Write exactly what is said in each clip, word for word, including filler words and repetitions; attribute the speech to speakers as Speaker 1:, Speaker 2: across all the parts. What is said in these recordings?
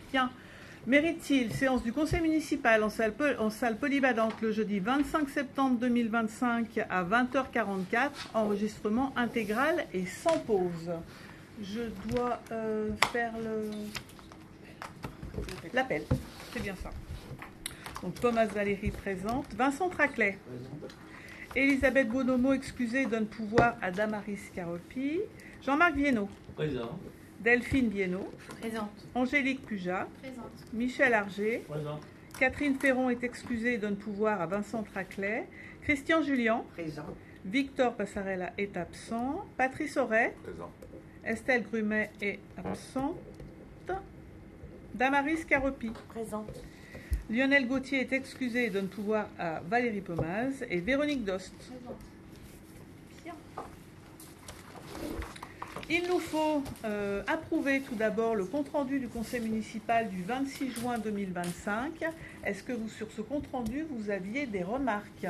Speaker 1: Bien. Mérite-t-il, séance du conseil municipal en salle, en salle polyvalente le jeudi vingt-cinq septembre deux mille vingt-cinq à vingt heures quarante-quatre, enregistrement intégral et sans pause. Je dois euh, faire le... l'appel, c'est bien ça. Donc Thomas Valéry présente, Vincent Traclet, Elisabeth Bonomo excusée donne pouvoir à Damaris Caropi, Jean-Marc Viennot,
Speaker 2: présent.
Speaker 1: Delphine Bienot,
Speaker 3: présente.
Speaker 1: Angélique Puja,
Speaker 3: présente.
Speaker 1: Michel Arger,
Speaker 2: Présent.
Speaker 1: Catherine Ferron est excusée et donne pouvoir à Vincent Traclet, Christian Julien,
Speaker 4: présent.
Speaker 1: Victor Passarella est absent, Patrice Auret,
Speaker 5: présent.
Speaker 1: Estelle Grumet est absente, Damaris Caropi,
Speaker 3: présente.
Speaker 1: Lionel Gauthier est excusé et donne pouvoir à Valérie Pomaz et Véronique Dost.
Speaker 3: Présente. Bien.
Speaker 1: Il nous faut euh, approuver tout d'abord le compte-rendu du conseil municipal du vingt-six juin deux mille vingt-cinq. Est-ce que vous, sur ce compte-rendu, vous aviez des remarques?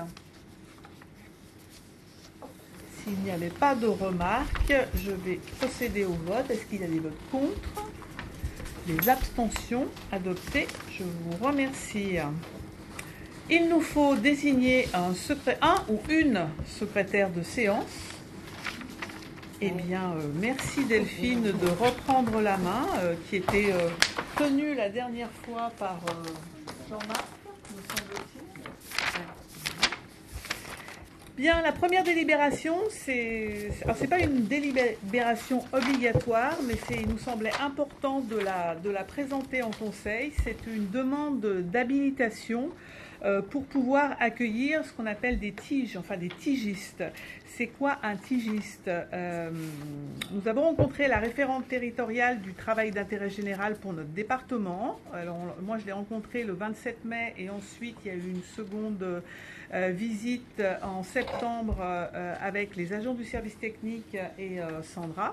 Speaker 1: S'il n'y avait pas de remarques, je vais procéder au vote. Est-ce qu'il y a des votes contre? Des abstentions adoptées? Je vous remercie. Il nous faut désigner un, secré... un ou une secrétaire de séance. Eh bien, euh, merci Delphine de reprendre la main, euh, qui était euh, tenue la dernière fois par euh, Jean-Marc, me semble-t-il. Bien, la première délibération, c'est, alors c'est pas une délibération obligatoire, mais c'est, il nous semblait important de la, de la présenter en conseil. C'est une demande d'habilitation euh, pour pouvoir accueillir ce qu'on appelle des tiges, enfin des tigistes. C'est quoi un tigiste? euh, Nous avons rencontré la référente territoriale du travail d'intérêt général pour notre département. Alors, moi, je l'ai rencontrée le vingt-sept mai et ensuite, il y a eu une seconde euh, visite en septembre euh, avec les agents du service technique et euh, Sandra.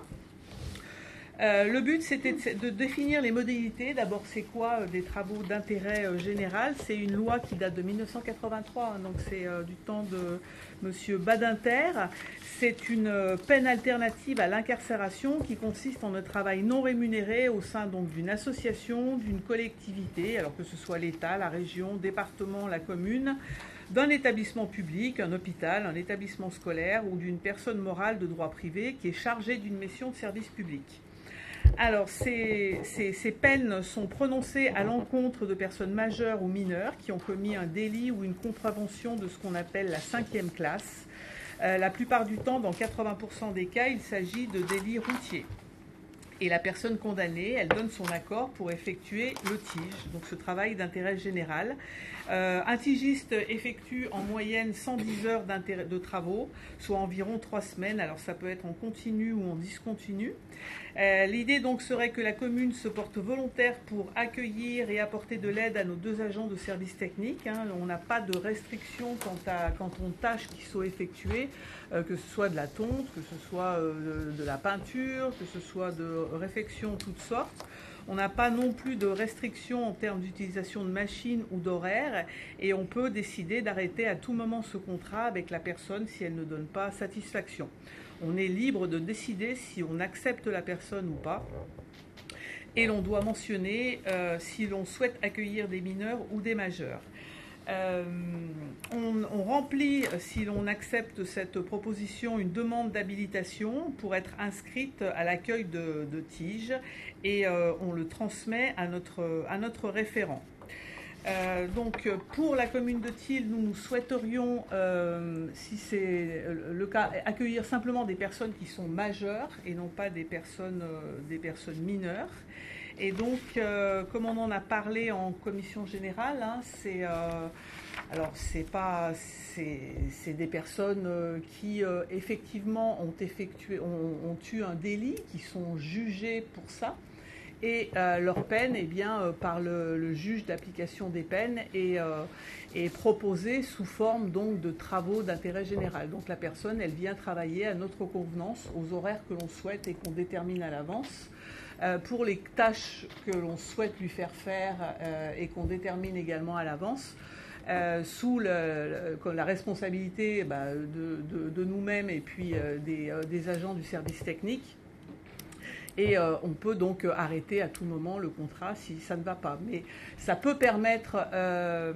Speaker 1: Euh, le but, c'était de définir les modalités. D'abord, c'est quoi euh, des travaux d'intérêt euh, général? C'est une loi qui date de mille neuf cent quatre-vingt-trois, hein, donc c'est euh, du temps de Monsieur Badinter. C'est une euh, peine alternative à l'incarcération qui consiste en un travail non rémunéré au sein donc d'une association, d'une collectivité, alors que ce soit l'État, la région, département, la commune, d'un établissement public, un hôpital, un établissement scolaire ou d'une personne morale de droit privé qui est chargée d'une mission de service public. Alors, ces, ces, ces peines sont prononcées à l'encontre de personnes majeures ou mineures qui ont commis un délit ou une contravention de ce qu'on appelle la cinquième classe. Euh, la plupart du temps, dans quatre-vingts pour cent des cas, il s'agit de délits routiers. Et la personne condamnée, elle donne son accord pour effectuer le tige, donc ce travail d'intérêt général. Euh, un tigiste effectue en moyenne cent dix heures de travaux, soit environ trois semaines. Alors ça peut être en continu ou en discontinu. Euh, l'idée donc serait que la commune se porte volontaire pour accueillir et apporter de l'aide à nos deux agents de service technique. Hein. On n'a pas de restriction quant, à, quant aux tâches qui sont effectuées, euh, que ce soit de la tonte, que ce soit euh, de, de la peinture, que ce soit de réflexion de toutes sortes. On n'a pas non plus de restrictions en termes d'utilisation de machines ou d'horaires et on peut décider d'arrêter à tout moment ce contrat avec la personne si elle ne donne pas satisfaction. On est libre de décider si on accepte la personne ou pas. Et l'on doit mentionner euh, si l'on souhaite accueillir des mineurs ou des majeurs. Euh, on, on remplit, si l'on accepte cette proposition, une demande d'habilitation pour être inscrite à l'accueil de, de Tige et euh, on le transmet à notre, à notre référent. Euh, donc pour la commune de Thiel, nous, nous souhaiterions, euh, si c'est le cas, accueillir simplement des personnes qui sont majeures et non pas des personnes, euh, des personnes mineures. Et donc, euh, comme on en a parlé en commission générale, hein, c'est euh, alors c'est pas c'est, c'est des personnes euh, qui euh, effectivement ont effectué ont, ont eu un délit, qui sont jugées pour ça. Et euh, leur peine, eh bien, euh, par le, le juge d'application des peines, est, euh, est proposée sous forme donc de travaux d'intérêt général. Donc la personne, elle vient travailler à notre convenance, aux horaires que l'on souhaite et qu'on détermine à l'avance. Euh, pour les tâches que l'on souhaite lui faire faire euh, et qu'on détermine également à l'avance, euh, sous le, le, la responsabilité bah, de, de, de nous-mêmes et puis euh, des, euh, des agents du service technique. Et euh, on peut donc arrêter à tout moment le contrat si ça ne va pas. Mais ça peut permettre euh,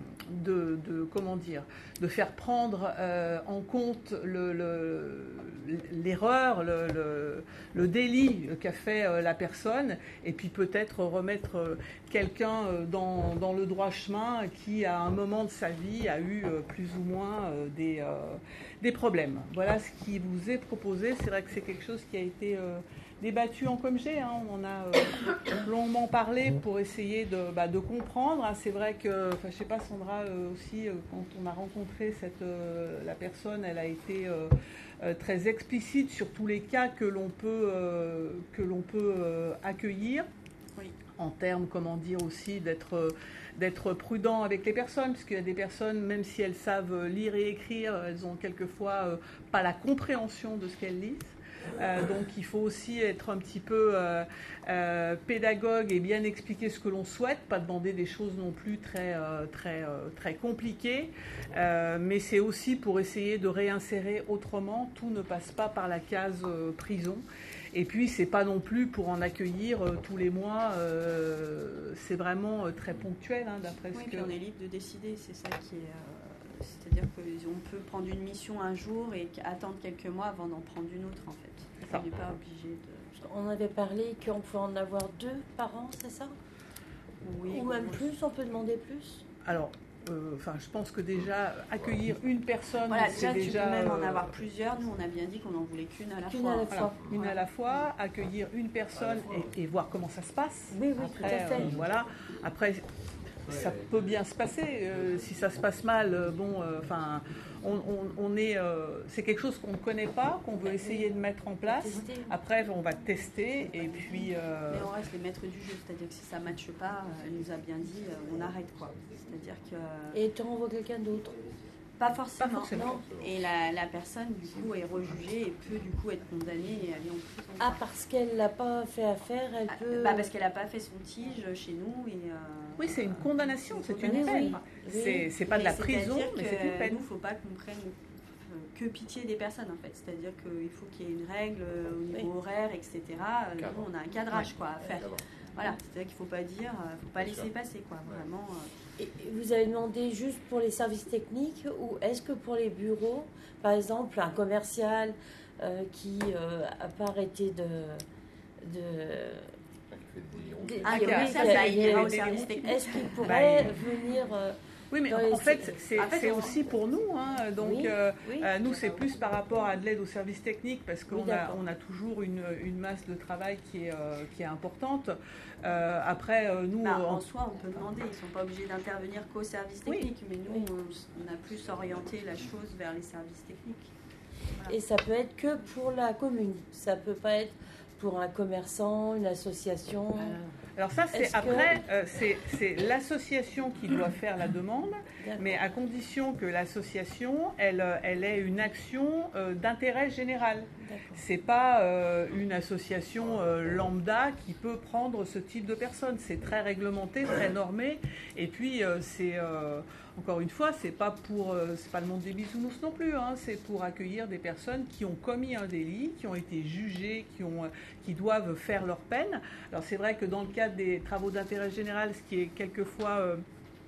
Speaker 1: de, de, comment dire, de faire prendre euh, en compte le, le, l'erreur, le, le, le délit qu'a fait euh, la personne, et puis peut-être remettre euh, quelqu'un euh, dans, dans le droit chemin qui, à un moment de sa vie, a eu euh, plus ou moins euh, des, euh, des problèmes. Voilà ce qui vous est proposé. C'est vrai que c'est quelque chose qui a été... Euh, débattu en Comgé, hein. On en a euh, longuement parlé pour essayer de, bah, de comprendre. Hein. C'est vrai que, enfin, je sais pas, Sandra euh, aussi, euh, quand on a rencontré cette, euh, la personne, elle a été euh, euh, très explicite sur tous les cas que l'on peut, euh, que l'on peut euh, accueillir. Oui. En termes, comment dire aussi, d'être, euh, d'être prudent avec les personnes, puisqu'il y a des personnes, même si elles savent lire et écrire, elles ont quelquefois euh, pas la compréhension de ce qu'elles lisent. Euh, donc il faut aussi être un petit peu euh, euh, pédagogue et bien expliquer ce que l'on souhaite, pas demander des choses non plus très, euh, très, euh, très compliquées, euh, mais c'est aussi pour essayer de réinsérer autrement. Tout ne passe pas par la case euh, prison. Et puis c'est pas non plus pour en accueillir euh, tous les mois, euh, c'est vraiment euh, très ponctuel, hein, d'après
Speaker 3: oui,
Speaker 1: ce
Speaker 3: que...
Speaker 1: que...
Speaker 3: on est libre de décider, c'est ça qui est... Euh... C'est-à-dire qu'on peut prendre une mission un jour et attendre quelques mois avant d'en prendre une autre, en fait. On n'est pas obligé de...
Speaker 2: On avait parlé qu'on pouvait en avoir deux par an, c'est ça?
Speaker 3: Oui.
Speaker 2: Ou même plus, on peut demander plus?
Speaker 1: Alors, euh, enfin, je pense que déjà, accueillir une personne,
Speaker 3: voilà,
Speaker 1: c'est
Speaker 3: déjà...
Speaker 1: déjà...
Speaker 3: tu peux même en avoir plusieurs. Nous, on a bien dit qu'on n'en voulait qu'une à la
Speaker 2: qu'une
Speaker 3: fois.
Speaker 2: À la
Speaker 1: voilà,
Speaker 2: fois.
Speaker 1: Une
Speaker 2: voilà.
Speaker 1: à la fois, accueillir une personne et, et voir comment ça se passe.
Speaker 2: Oui, oui,
Speaker 1: Après,
Speaker 2: tout à fait.
Speaker 1: Euh, voilà. Après... ça peut bien se passer. Euh, si ça se passe mal, euh, bon, enfin, euh, on, on, on est, euh, c'est quelque chose qu'on ne connaît pas, qu'on veut essayer de mettre en place. Après, on va tester et puis. Euh...
Speaker 3: Mais on reste les maîtres du jeu, c'est-à-dire que si ça ne matche pas, elle nous a bien dit, on arrête quoi. C'est-à-dire que.
Speaker 2: Et tu renvoies quelqu'un d'autre?
Speaker 3: Pas forcément.
Speaker 1: Pas forcément.
Speaker 3: Et la, la personne, du coup, est rejugée et peut, du coup, être condamnée et aller en prison.
Speaker 2: Ah, parce qu'elle n'a pas fait affaire, elle
Speaker 3: ah,
Speaker 2: peut...
Speaker 3: Bah, parce qu'elle n'a pas fait son tige chez nous. Et, euh,
Speaker 1: oui, c'est une condamnation, c'est une
Speaker 2: oui,
Speaker 1: peine.
Speaker 2: Oui.
Speaker 1: C'est, c'est pas de la prison, mais c'est une peine.
Speaker 3: Nous, il ne faut pas qu'on prenne que pitié des personnes, en fait. C'est-à-dire qu'il faut qu'il y ait une règle au niveau oui. horaire, et cetera. Nous, on a un cadrage quoi, à faire. Voilà, c'est-à-dire qu'il ne faut pas dire, il ne faut pas laisser passer, quoi, vraiment... Euh,
Speaker 2: Et vous avez demandé juste pour les services techniques ou est-ce que pour les bureaux, par exemple un commercial euh, qui n'a euh, pas arrêté de... de
Speaker 3: un commercial, ça ira au service technique.
Speaker 2: Est-ce qu'il pourrait bah, venir... Euh,
Speaker 1: oui, mais en, en fait, c'est, en fait, c'est aussi pour nous. Hein, donc,
Speaker 2: oui,
Speaker 1: euh,
Speaker 2: oui.
Speaker 1: Euh, nous, c'est plus par rapport à de l'aide aux services techniques parce qu'on
Speaker 2: oui,
Speaker 1: a, on a toujours une, une masse de travail qui est, euh, qui est importante. Euh, après, euh, nous...
Speaker 3: Bah,
Speaker 1: on...
Speaker 3: en soi, on peut demander. Ils ne sont pas obligés d'intervenir qu'aux services techniques. Oui. Mais nous, on, on a plus orienté la chose vers les services techniques.
Speaker 2: Voilà. Et ça peut être que pour la commune. Ça ne peut pas être pour un commerçant, une association...
Speaker 1: Euh... Alors ça, c'est Est-ce après, que... euh, c'est, c'est l'association qui doit faire la demande, D'accord. mais à condition que l'association, elle, elle ait une action euh, d'intérêt général. D'accord. C'est pas euh, une association euh, lambda qui peut prendre ce type de personnes. C'est très réglementé, très normé, et puis euh, c'est euh, encore une fois, c'est pas pour, euh, c'est pas le monde des bisounours non plus. Hein, c'est pour accueillir des personnes qui ont commis un délit, qui ont été jugées, qui ont, qui doivent faire leur peine. Alors c'est vrai que dans le cadre des travaux d'intérêt général, ce qui est quelquefois euh,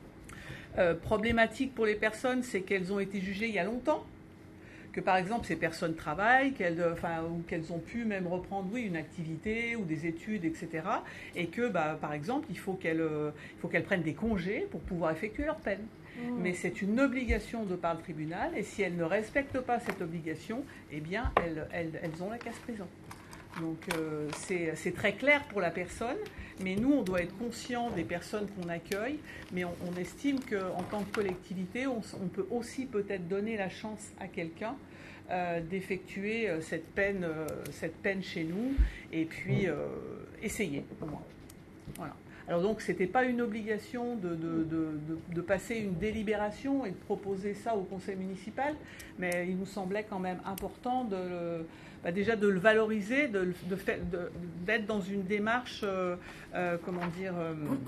Speaker 1: euh, problématique pour les personnes, c'est qu'elles ont été jugées il y a longtemps. Que par exemple ces personnes travaillent, qu'elles, enfin, ou qu'elles ont pu même reprendre oui, une activité ou des études, et cetera. Et que bah, par exemple, il faut qu'elles, euh, il faut qu'elles prennent des congés pour pouvoir effectuer leur peine. Mmh. Mais c'est une obligation de par le tribunal, et si elles ne respectent pas cette obligation, eh bien elles, elles, elles ont la casse-prison. Donc euh, c'est, c'est très clair pour la personne, mais nous on doit être conscient des personnes qu'on accueille, mais on, on estime qu'en tant que collectivité, on, on peut aussi peut-être donner la chance à quelqu'un euh, d'effectuer euh, cette peine, euh, cette peine chez nous, et puis euh, essayer au moins. Voilà. Alors donc c'était pas une obligation de, de, de, de, de passer une délibération et de proposer ça au conseil municipal, mais il nous semblait quand même important de le, bah déjà de le valoriser, de, de fait, de, d'être dans une démarche, euh, euh, comment dire, euh,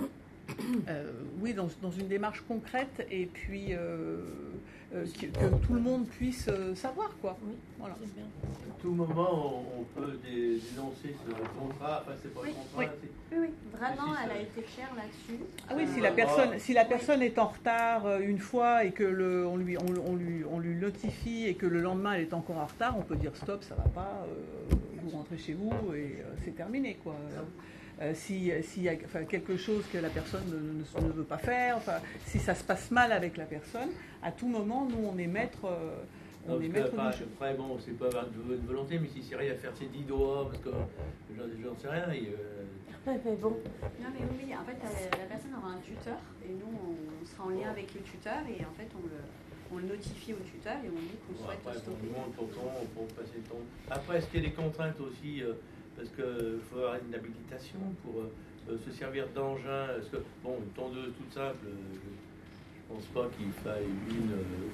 Speaker 1: euh, oui, dans, dans une démarche concrète et puis euh, euh, que, que tout le monde puisse euh, savoir, quoi.
Speaker 2: Oui,
Speaker 1: voilà.
Speaker 2: c'est bien.
Speaker 4: À tout moment, on, on peut dé, dénoncer ce contrat. Enfin, c'est pas
Speaker 3: oui.
Speaker 4: le contrat.
Speaker 3: Oui, oui, oui. Vraiment, elle a été claire là-dessus.
Speaker 1: Ah oui,
Speaker 3: euh,
Speaker 1: si la personne, si la personne est en retard une fois et que le, on, lui, on, on, lui, on lui notifie et que le lendemain elle est encore en retard, on peut dire stop, ça va pas, euh, vous rentrez chez vous et euh, c'est terminé, quoi. Euh, si s'il y a enfin, quelque chose que la personne ne, ne, ne veut pas faire, enfin, si ça se passe mal avec la personne, à tout moment, nous on est maître. Euh, on
Speaker 4: non,
Speaker 1: est
Speaker 4: parce
Speaker 1: maître
Speaker 4: que,
Speaker 1: du jeu.
Speaker 4: après, bon, c'est pas une volonté, mais si c'est rien à faire ses dix doigts, parce que j'en sais rien. Et, euh...
Speaker 2: Ouais, mais bon.
Speaker 3: Non, mais oui, en fait, la, la personne aura un tuteur et nous, on sera en lien avec le tuteur et en fait, on le, on le notifie au tuteur et on dit qu'on
Speaker 4: bon,
Speaker 3: souhaite
Speaker 4: après,
Speaker 3: stopper.
Speaker 4: Pour le temps, pour passer le temps. Après, est-ce qu'il y a des contraintes aussi euh, parce qu'il faut avoir une habilitation pour euh, se servir d'engin. Parce que, bon, une tondeuse toute simple, euh, je pense pas qu'il faille une,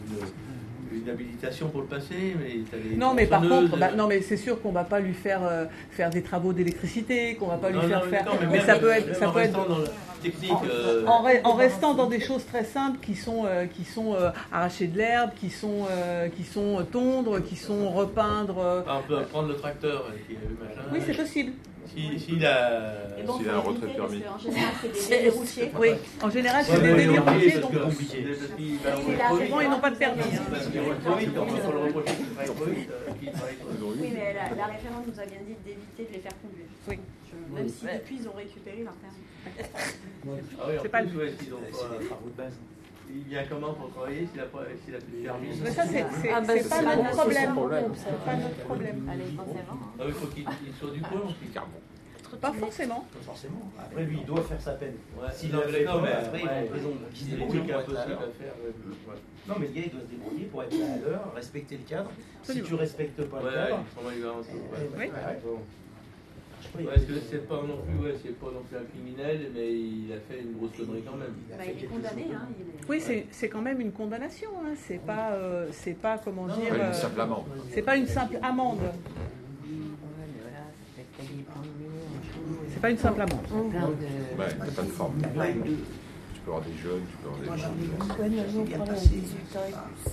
Speaker 4: une, une habilitation pour le passer. Mais t'as les
Speaker 1: non, mais par contre, bah,
Speaker 4: euh...
Speaker 1: non, mais c'est sûr qu'on va pas lui faire euh, faire des travaux d'électricité, qu'on va pas
Speaker 4: non,
Speaker 1: lui faire
Speaker 4: non,
Speaker 1: faire.
Speaker 4: Non, mais,
Speaker 1: mais
Speaker 4: même,
Speaker 1: ça peut être, ça peut être
Speaker 4: dans la technique.
Speaker 1: En,
Speaker 4: euh...
Speaker 1: en, en restant dans des choses très simples qui sont euh, qui sont euh, arracher de l'herbe, qui sont euh, qui sont euh, tondre, qui sont repeindre. Euh...
Speaker 4: Ah, on peut prendre le tracteur. Qui est machin,
Speaker 1: oui, c'est possible.
Speaker 4: Si, si la...
Speaker 3: Et bon,
Speaker 5: s'il a un retrait permis.
Speaker 3: En général, c'est des délais routiers.
Speaker 1: Oui, en général, c'est
Speaker 4: ouais,
Speaker 1: des délais routiers, donc
Speaker 4: compliqué.
Speaker 1: souvent ils n'ont pas de permis.
Speaker 4: Parce qu'ils roulent trop vite, on peut le reprocher qu'ils travaillent trop vite.
Speaker 3: Oui, mais la, la référente nous a bien dit d'éviter de les faire conduire.
Speaker 1: Oui.
Speaker 3: Je, même si depuis ils ont récupéré leur permis.
Speaker 4: Ah oui,
Speaker 1: c'est pas le
Speaker 4: ouais, ils ont pas travaux de base. Il vient comment pour travailler s'il a pas s'il a plus de permis?
Speaker 1: Mais ça, c'est c'est
Speaker 2: Ah, bah,
Speaker 1: c'est pas
Speaker 2: c'est
Speaker 1: notre
Speaker 2: pas
Speaker 1: problème.
Speaker 2: problème.
Speaker 1: C'est pas notre problème.
Speaker 3: Allez, je pense avant.
Speaker 4: Ah oui, il faut qu'il soit du coin.
Speaker 1: Pas forcément.
Speaker 6: Pas forcément. Après, lui, il doit faire sa peine.
Speaker 4: Ouais,
Speaker 6: S'il
Speaker 4: non,
Speaker 6: en
Speaker 4: mais
Speaker 6: fait pas,
Speaker 4: mais
Speaker 6: après, il va en prison.
Speaker 4: C'est
Speaker 6: Il se
Speaker 4: des
Speaker 6: débrouille
Speaker 4: trucs
Speaker 6: pour être là à
Speaker 4: impossibles
Speaker 6: l'heure.
Speaker 4: à faire. ouais.
Speaker 6: Non, mais le gars, il doit se débrouiller pour être là à l'heure, respecter le cadre. Si
Speaker 1: Absolument.
Speaker 6: tu respectes pas le
Speaker 4: Ouais,
Speaker 6: cadre,
Speaker 4: il faut aller voir un peu.
Speaker 6: eh,
Speaker 4: Ouais.
Speaker 1: Oui.
Speaker 6: ouais,
Speaker 4: Bon.
Speaker 6: oui.
Speaker 4: Ouais, parce que c'est pas non plus, ouais, c'est pas non plus un criminel, mais il a fait une grosse connerie quand même.
Speaker 6: Il a
Speaker 3: Bah,
Speaker 6: fait
Speaker 3: il est
Speaker 6: quelque
Speaker 3: condamné.
Speaker 6: chose.
Speaker 3: Hein, il est...
Speaker 1: Oui, c'est c'est quand même une condamnation. Hein. C'est pas euh, c'est pas comment dire.
Speaker 5: Pas
Speaker 1: euh,
Speaker 5: une simple amende.
Speaker 1: C'est pas une simple amende. C'est pas une simple amende.
Speaker 5: Ouais, t'as pas de forme. Tu peux avoir des jeunes, tu peux avoir des
Speaker 6: Moi, j'en ai
Speaker 5: gens.
Speaker 6: vu.
Speaker 2: Ouais, mais nous, on
Speaker 6: bien
Speaker 2: prend
Speaker 6: passé.
Speaker 2: dix-huit ans et plus.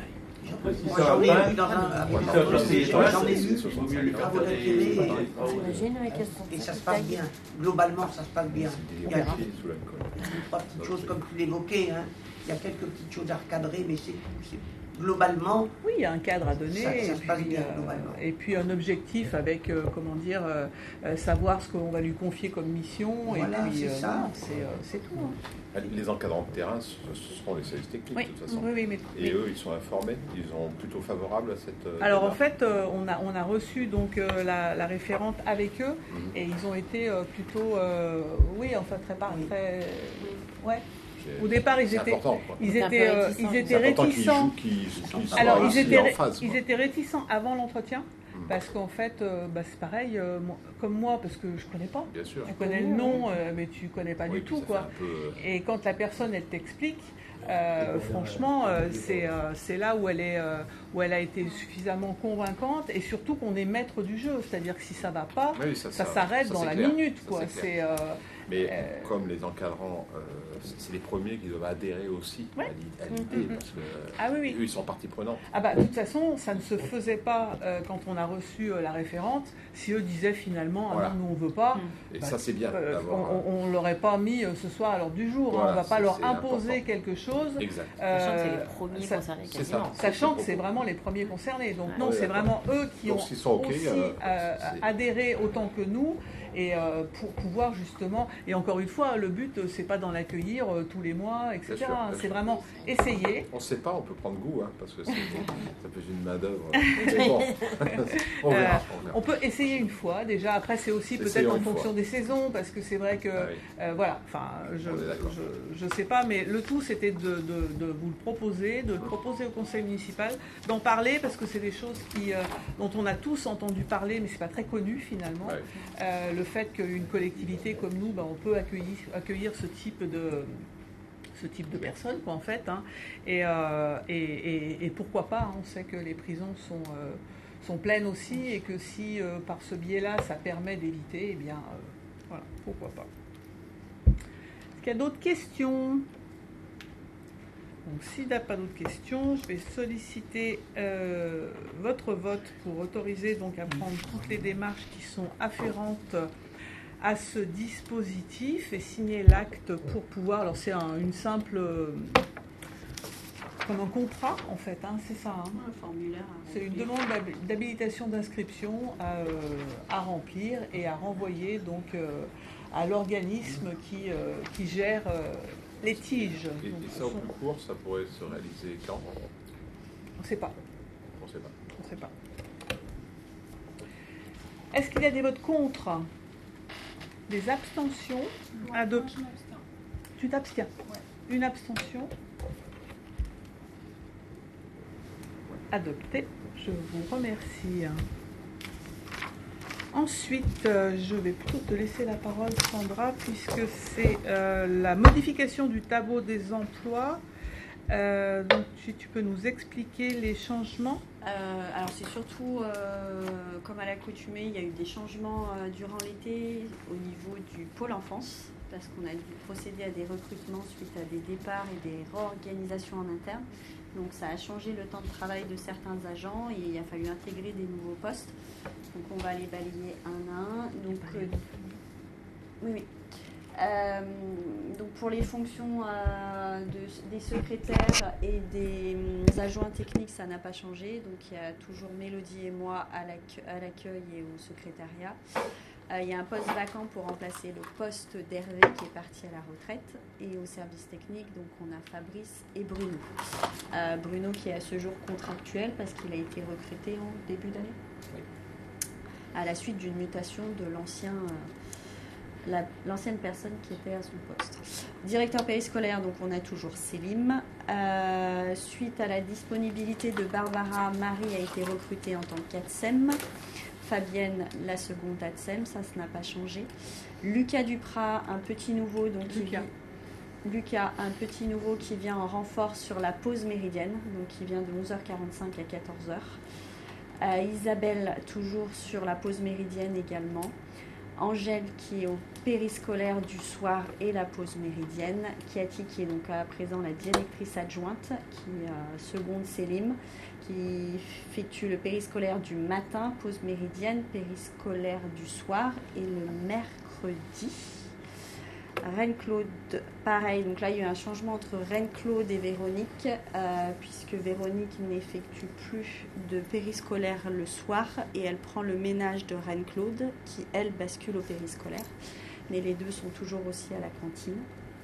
Speaker 6: Moi, j'en ai vu dans un. J'en ai- J'en ai vu.
Speaker 4: Il vaut mieux lui faire
Speaker 6: Travaux
Speaker 4: des
Speaker 6: d'intérêt,
Speaker 4: des travaux.
Speaker 2: T'imagines avec la
Speaker 6: Et ça se passe bien. Globalement, ça se passe bien.
Speaker 5: C'est
Speaker 6: Il y
Speaker 5: des
Speaker 6: a
Speaker 5: pieds sous l'alcool.
Speaker 6: trois petites choses comme tu l'évoquais. Hein. Il y a quelques petites choses à recadrer, mais c'est c'est- globalement.
Speaker 1: Oui, il y a un cadre à donner.
Speaker 6: Ça- ça
Speaker 1: et,
Speaker 6: se passe
Speaker 1: puis,
Speaker 6: bien,
Speaker 1: euh,
Speaker 6: globalement.
Speaker 1: et puis un objectif avec, euh, comment dire, euh, euh, savoir ce qu'on va lui confier comme mission.
Speaker 6: Voilà,
Speaker 1: et puis,
Speaker 6: c'est
Speaker 1: euh,
Speaker 6: ça.
Speaker 1: non, c'est euh, c'est tout. hein.
Speaker 5: Les encadrants de terrain, ce ce seront les services techniques,
Speaker 1: Oui,
Speaker 5: de toute façon.
Speaker 1: oui, oui, mais,
Speaker 5: Et
Speaker 1: mais-
Speaker 5: eux, ils sont informés, ils sont plutôt favorables à cette. euh,
Speaker 1: Alors en
Speaker 5: démarche.
Speaker 1: fait, euh, on, a, on a reçu donc euh, la, la référente avec eux
Speaker 5: Mhm.
Speaker 1: et ils ont été euh, plutôt, euh, oui, enfin très, par- très, ouais.
Speaker 5: C'est-
Speaker 1: Au départ, ils
Speaker 5: c'est
Speaker 1: étaient,
Speaker 5: important, quoi.
Speaker 1: ils
Speaker 2: C'est un peu
Speaker 1: étaient, euh,
Speaker 2: réticent.
Speaker 1: ils étaient
Speaker 5: C'est important qu'ils
Speaker 1: réticents.
Speaker 5: jouent, qu'ils qu'ils soient
Speaker 1: Alors ils
Speaker 5: aussi
Speaker 1: étaient,
Speaker 5: en
Speaker 1: ré-
Speaker 5: phase,
Speaker 1: ils
Speaker 5: quoi.
Speaker 1: étaient réticents avant l'entretien
Speaker 5: Mhm.
Speaker 1: parce qu'en fait, euh, bah, c'est pareil, euh, moi- comme moi, parce que je connais pas.
Speaker 5: Bien sûr.
Speaker 1: Tu connais le nom, euh, mais tu connais pas
Speaker 5: Oui,
Speaker 1: du
Speaker 5: puis
Speaker 1: tout,
Speaker 5: ça
Speaker 1: quoi.
Speaker 5: fait un peu, euh,
Speaker 1: Et quand la personne, elle t'explique, euh, franchement, euh, c'est euh, c'est là où elle, est, euh, où elle a été suffisamment convaincante et surtout qu'on est maître du jeu. C'est-à-dire que si ça va pas,
Speaker 5: oui, ça,
Speaker 1: ça
Speaker 5: ça-
Speaker 1: s'arrête
Speaker 5: ça,
Speaker 1: dans
Speaker 5: c'est
Speaker 1: la
Speaker 5: clair.
Speaker 1: minute,
Speaker 5: Ça,
Speaker 1: quoi.
Speaker 5: c'est clair.
Speaker 1: C'est euh,
Speaker 5: Mais
Speaker 1: Euh,
Speaker 5: comme les encadrants, euh, c'est c'est les premiers qui doivent adhérer aussi
Speaker 1: Ouais.
Speaker 5: à l'i- à l'idée,
Speaker 1: Mhm.
Speaker 5: parce que
Speaker 1: Ah oui, oui.
Speaker 5: eux, ils sont partie prenante.
Speaker 1: Ah bah, de toute façon, ça ne se faisait pas euh, quand on a reçu euh, la référente. Si eux disaient finalement, ah
Speaker 5: Voilà.
Speaker 1: non, nous on veut pas,
Speaker 5: Et
Speaker 1: bah,
Speaker 5: ça, c'est bien
Speaker 1: euh,
Speaker 5: d'avoir.
Speaker 1: on ne l'aurait pas mis euh, ce soir à l'ordre du jour. hein.
Speaker 5: Voilà,
Speaker 1: On ne va pas
Speaker 5: c'est-
Speaker 1: leur
Speaker 5: c'est
Speaker 1: imposer
Speaker 5: important.
Speaker 1: quelque chose.
Speaker 5: Exact.
Speaker 2: Sachant que c'est
Speaker 1: euh,
Speaker 2: les premiers
Speaker 1: ça-
Speaker 2: concernés
Speaker 5: c'est
Speaker 2: quasiment.
Speaker 5: ça.
Speaker 1: Sachant que c'est vraiment les premiers concernés. Donc
Speaker 2: Ouais.
Speaker 1: non,
Speaker 5: Ouais,
Speaker 1: c'est
Speaker 5: d'accord.
Speaker 1: vraiment eux qui
Speaker 5: Donc,
Speaker 1: ont
Speaker 5: s'ils sont OK,
Speaker 1: aussi
Speaker 5: euh,
Speaker 1: euh,
Speaker 5: c'est-
Speaker 1: adhéré autant que nous. Et euh, pour pouvoir justement, et encore une fois, le but, euh, c'est pas d'en accueillir euh, tous les mois, et cetera.
Speaker 5: Bien sûr, bien
Speaker 1: C'est
Speaker 5: sûr.
Speaker 1: vraiment essayer.
Speaker 5: On ne sait pas, on peut prendre goût, hein, parce que c'est- ça peut être une main-d'œuvre. Mais bon, on verra. on verra.
Speaker 1: On peut essayer une fois. Déjà, après, c'est aussi peut-être
Speaker 5: Essayons
Speaker 1: en
Speaker 5: une
Speaker 1: fonction
Speaker 5: fois.
Speaker 1: des saisons, parce que c'est vrai que,
Speaker 5: Ah oui.
Speaker 1: euh, voilà, enfin, je,
Speaker 5: On est d'accord.
Speaker 1: je, je sais pas, mais le tout, c'était de, de- de vous le proposer, de le proposer au conseil municipal, d'en parler, parce que c'est des choses qui, euh, dont on a tous entendu parler, mais c'est pas très connu finalement.
Speaker 5: Ouais.
Speaker 1: Euh, le fait qu'une collectivité comme nous, ben, on peut accueillir, accueillir ce type de ce type de personnes, quoi, en fait. Hein. Et, euh, et, et- et pourquoi pas, hein, on sait que les prisons sont, euh, sont pleines aussi, et que si, euh, par ce biais-là, ça permet d'éviter, eh bien, euh, voilà, pourquoi pas. Ce qu'il y a d'autres questions? Donc, s'il n'y a pas d'autres questions, je vais solliciter euh, votre vote pour autoriser donc à prendre toutes les démarches qui sont afférentes à ce dispositif et signer l'acte pour pouvoir. Alors, c'est un, une simple. Euh, comme un contrat, en fait, hein, c'est ça. Hein.
Speaker 3: Un formulaire.
Speaker 1: C'est une demande d'habilitation d'inscription à, euh, à remplir et à renvoyer donc euh, à l'organisme qui, euh, qui gère. Euh, les tiges.
Speaker 5: Et,
Speaker 1: donc,
Speaker 5: et ça, au plus court, ça pourrait se réaliser quand?
Speaker 1: On ne sait pas.
Speaker 5: On ne sait pas.
Speaker 1: On ne sait pas. Est-ce qu'il y a des votes contre? Des abstentions? Adopté. Tu t'abstiens? Ouais. Une abstention? Adopté. Je vous remercie. Ensuite, euh, je vais plutôt te laisser la parole, Sandra, puisque c'est euh, la modification du tableau des emplois. Euh, donc, tu, tu peux nous expliquer les changements?
Speaker 3: euh, Alors, c'est surtout, euh, comme à l'accoutumée, il y a eu des changements euh, durant l'été au niveau du pôle enfance, parce qu'on a dû procéder à des recrutements suite à des départs et des réorganisations en interne. Donc ça a changé le temps de travail de certains agents et il a fallu intégrer des nouveaux postes. Donc on va les balayer un à un. Donc, euh, oui, oui. Euh, donc pour les fonctions euh, de, des secrétaires et des euh, adjoints techniques, ça n'a pas changé. Donc il y a toujours Mélodie et moi à l'accueil et au secrétariat. Euh, il y a un poste vacant pour remplacer le poste d'Hervé qui est parti à la retraite. Et au service technique, donc on a Fabrice et Bruno. Euh, Bruno qui est à ce jour contractuel parce qu'il a été recruté en début d'année. Oui. À la suite d'une mutation de l'ancien, euh, la, l'ancienne personne qui était à son poste. Directeur périscolaire, donc on a toujours Célim. Euh, suite à la disponibilité de Barbara, Marie a été recrutée en tant qu'A T S E M. Fabienne, la seconde A T S E M, ça, ça n'a pas changé. Lucas Duprat, un petit nouveau, donc
Speaker 1: Lucas.
Speaker 3: Il, Lucas, un petit nouveau qui vient en renfort sur la pause méridienne, donc qui vient de onze heures quarante-cinq à quatorze heures. Euh, Isabelle, toujours sur la pause méridienne également. Angèle, qui est au périscolaire du soir et la pause méridienne. Kiati, qui est donc à présent la directrice adjointe, qui euh, seconde Célim, qui effectue le périscolaire du matin, pause méridienne, périscolaire du soir et le mercredi. Reine-Claude, pareil, donc là il y a eu un changement entre Reine-Claude et Véronique, euh, puisque Véronique n'effectue plus de périscolaire le soir et elle prend le ménage de Reine-Claude qui, elle, bascule au périscolaire. Mais les deux sont toujours aussi à la cantine.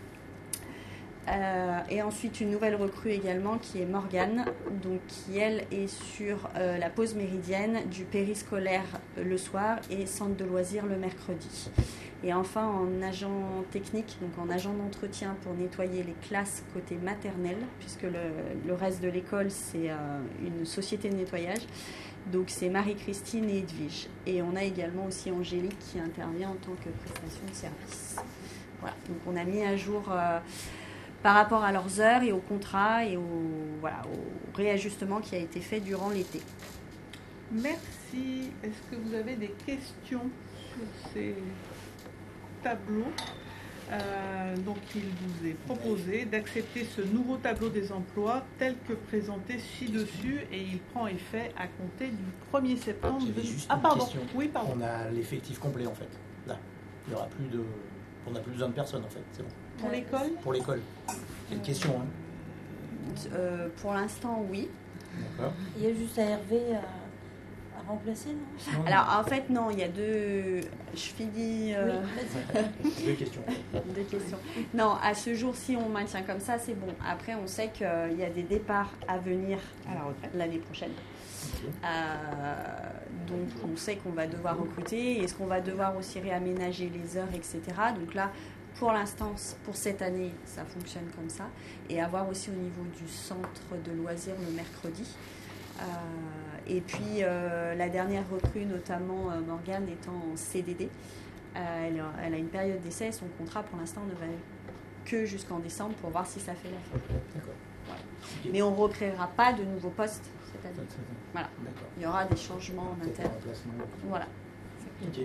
Speaker 3: Euh, et ensuite une nouvelle recrue également qui est Morgane, donc qui elle est sur euh, la pause méridienne du périscolaire le soir et centre de loisirs le mercredi. Et enfin en agent technique, donc en agent d'entretien pour nettoyer les classes côté maternelle, puisque le, le reste de l'école c'est euh, une société de nettoyage. Donc c'est Marie-Christine et Edwige. Et on a également aussi Angélique qui intervient en tant que prestation de service. Voilà, donc on a mis à jour euh, par rapport à leurs heures et au contrat et au, voilà, au réajustement qui a été fait durant l'été.
Speaker 1: Merci. Est-ce que vous avez des questions sur ces tableaux? euh, Donc il vous est proposé d'accepter ce nouveau tableau des emplois tel que présenté ci-dessus et il prend effet à compter du premier septembre.
Speaker 7: J'avais juste
Speaker 1: ah
Speaker 7: une
Speaker 1: pardon.
Speaker 7: question.
Speaker 1: Oui, pardon.
Speaker 7: On a l'effectif complet en fait. Là, il y aura plus de, on n'a plus besoin de personne en fait. C'est bon.
Speaker 1: Pour l'école?
Speaker 7: Pour l'école. C'est une question. Hein.
Speaker 3: Euh, pour l'instant, oui.
Speaker 7: D'accord.
Speaker 2: Il y a juste à Hervé à, à remplacer, non?
Speaker 7: Non,
Speaker 3: Alors en fait non, il y a deux. Je finis. Euh...
Speaker 2: Oui,
Speaker 7: Deux questions.
Speaker 3: Deux questions. Non, à ce jour-ci, on maintient comme ça, c'est bon. Après, on sait qu'il y a des départs à venir à la retraite l'année prochaine.
Speaker 7: Okay.
Speaker 3: Euh, donc, on sait qu'on va devoir recruter. Est-ce qu'on va devoir aussi réaménager les heures, et cetera. Donc là, pour l'instant, pour cette année, ça fonctionne comme ça. Et avoir aussi au niveau du centre de loisirs le mercredi. Euh, et puis, euh, la dernière recrue, notamment euh, Morgane, étant en C D D. Euh, elle, a, elle a une période d'essai et son contrat pour l'instant ne va que jusqu'en décembre pour voir si ça fait l'affaire.
Speaker 7: D'accord.
Speaker 3: Voilà. Okay. Mais on ne recréera pas de nouveaux postes cette année.
Speaker 7: Ça, ça, ça.
Speaker 3: Voilà.
Speaker 7: D'accord.
Speaker 3: Il y aura des changements en interne. Voilà.
Speaker 7: Ok.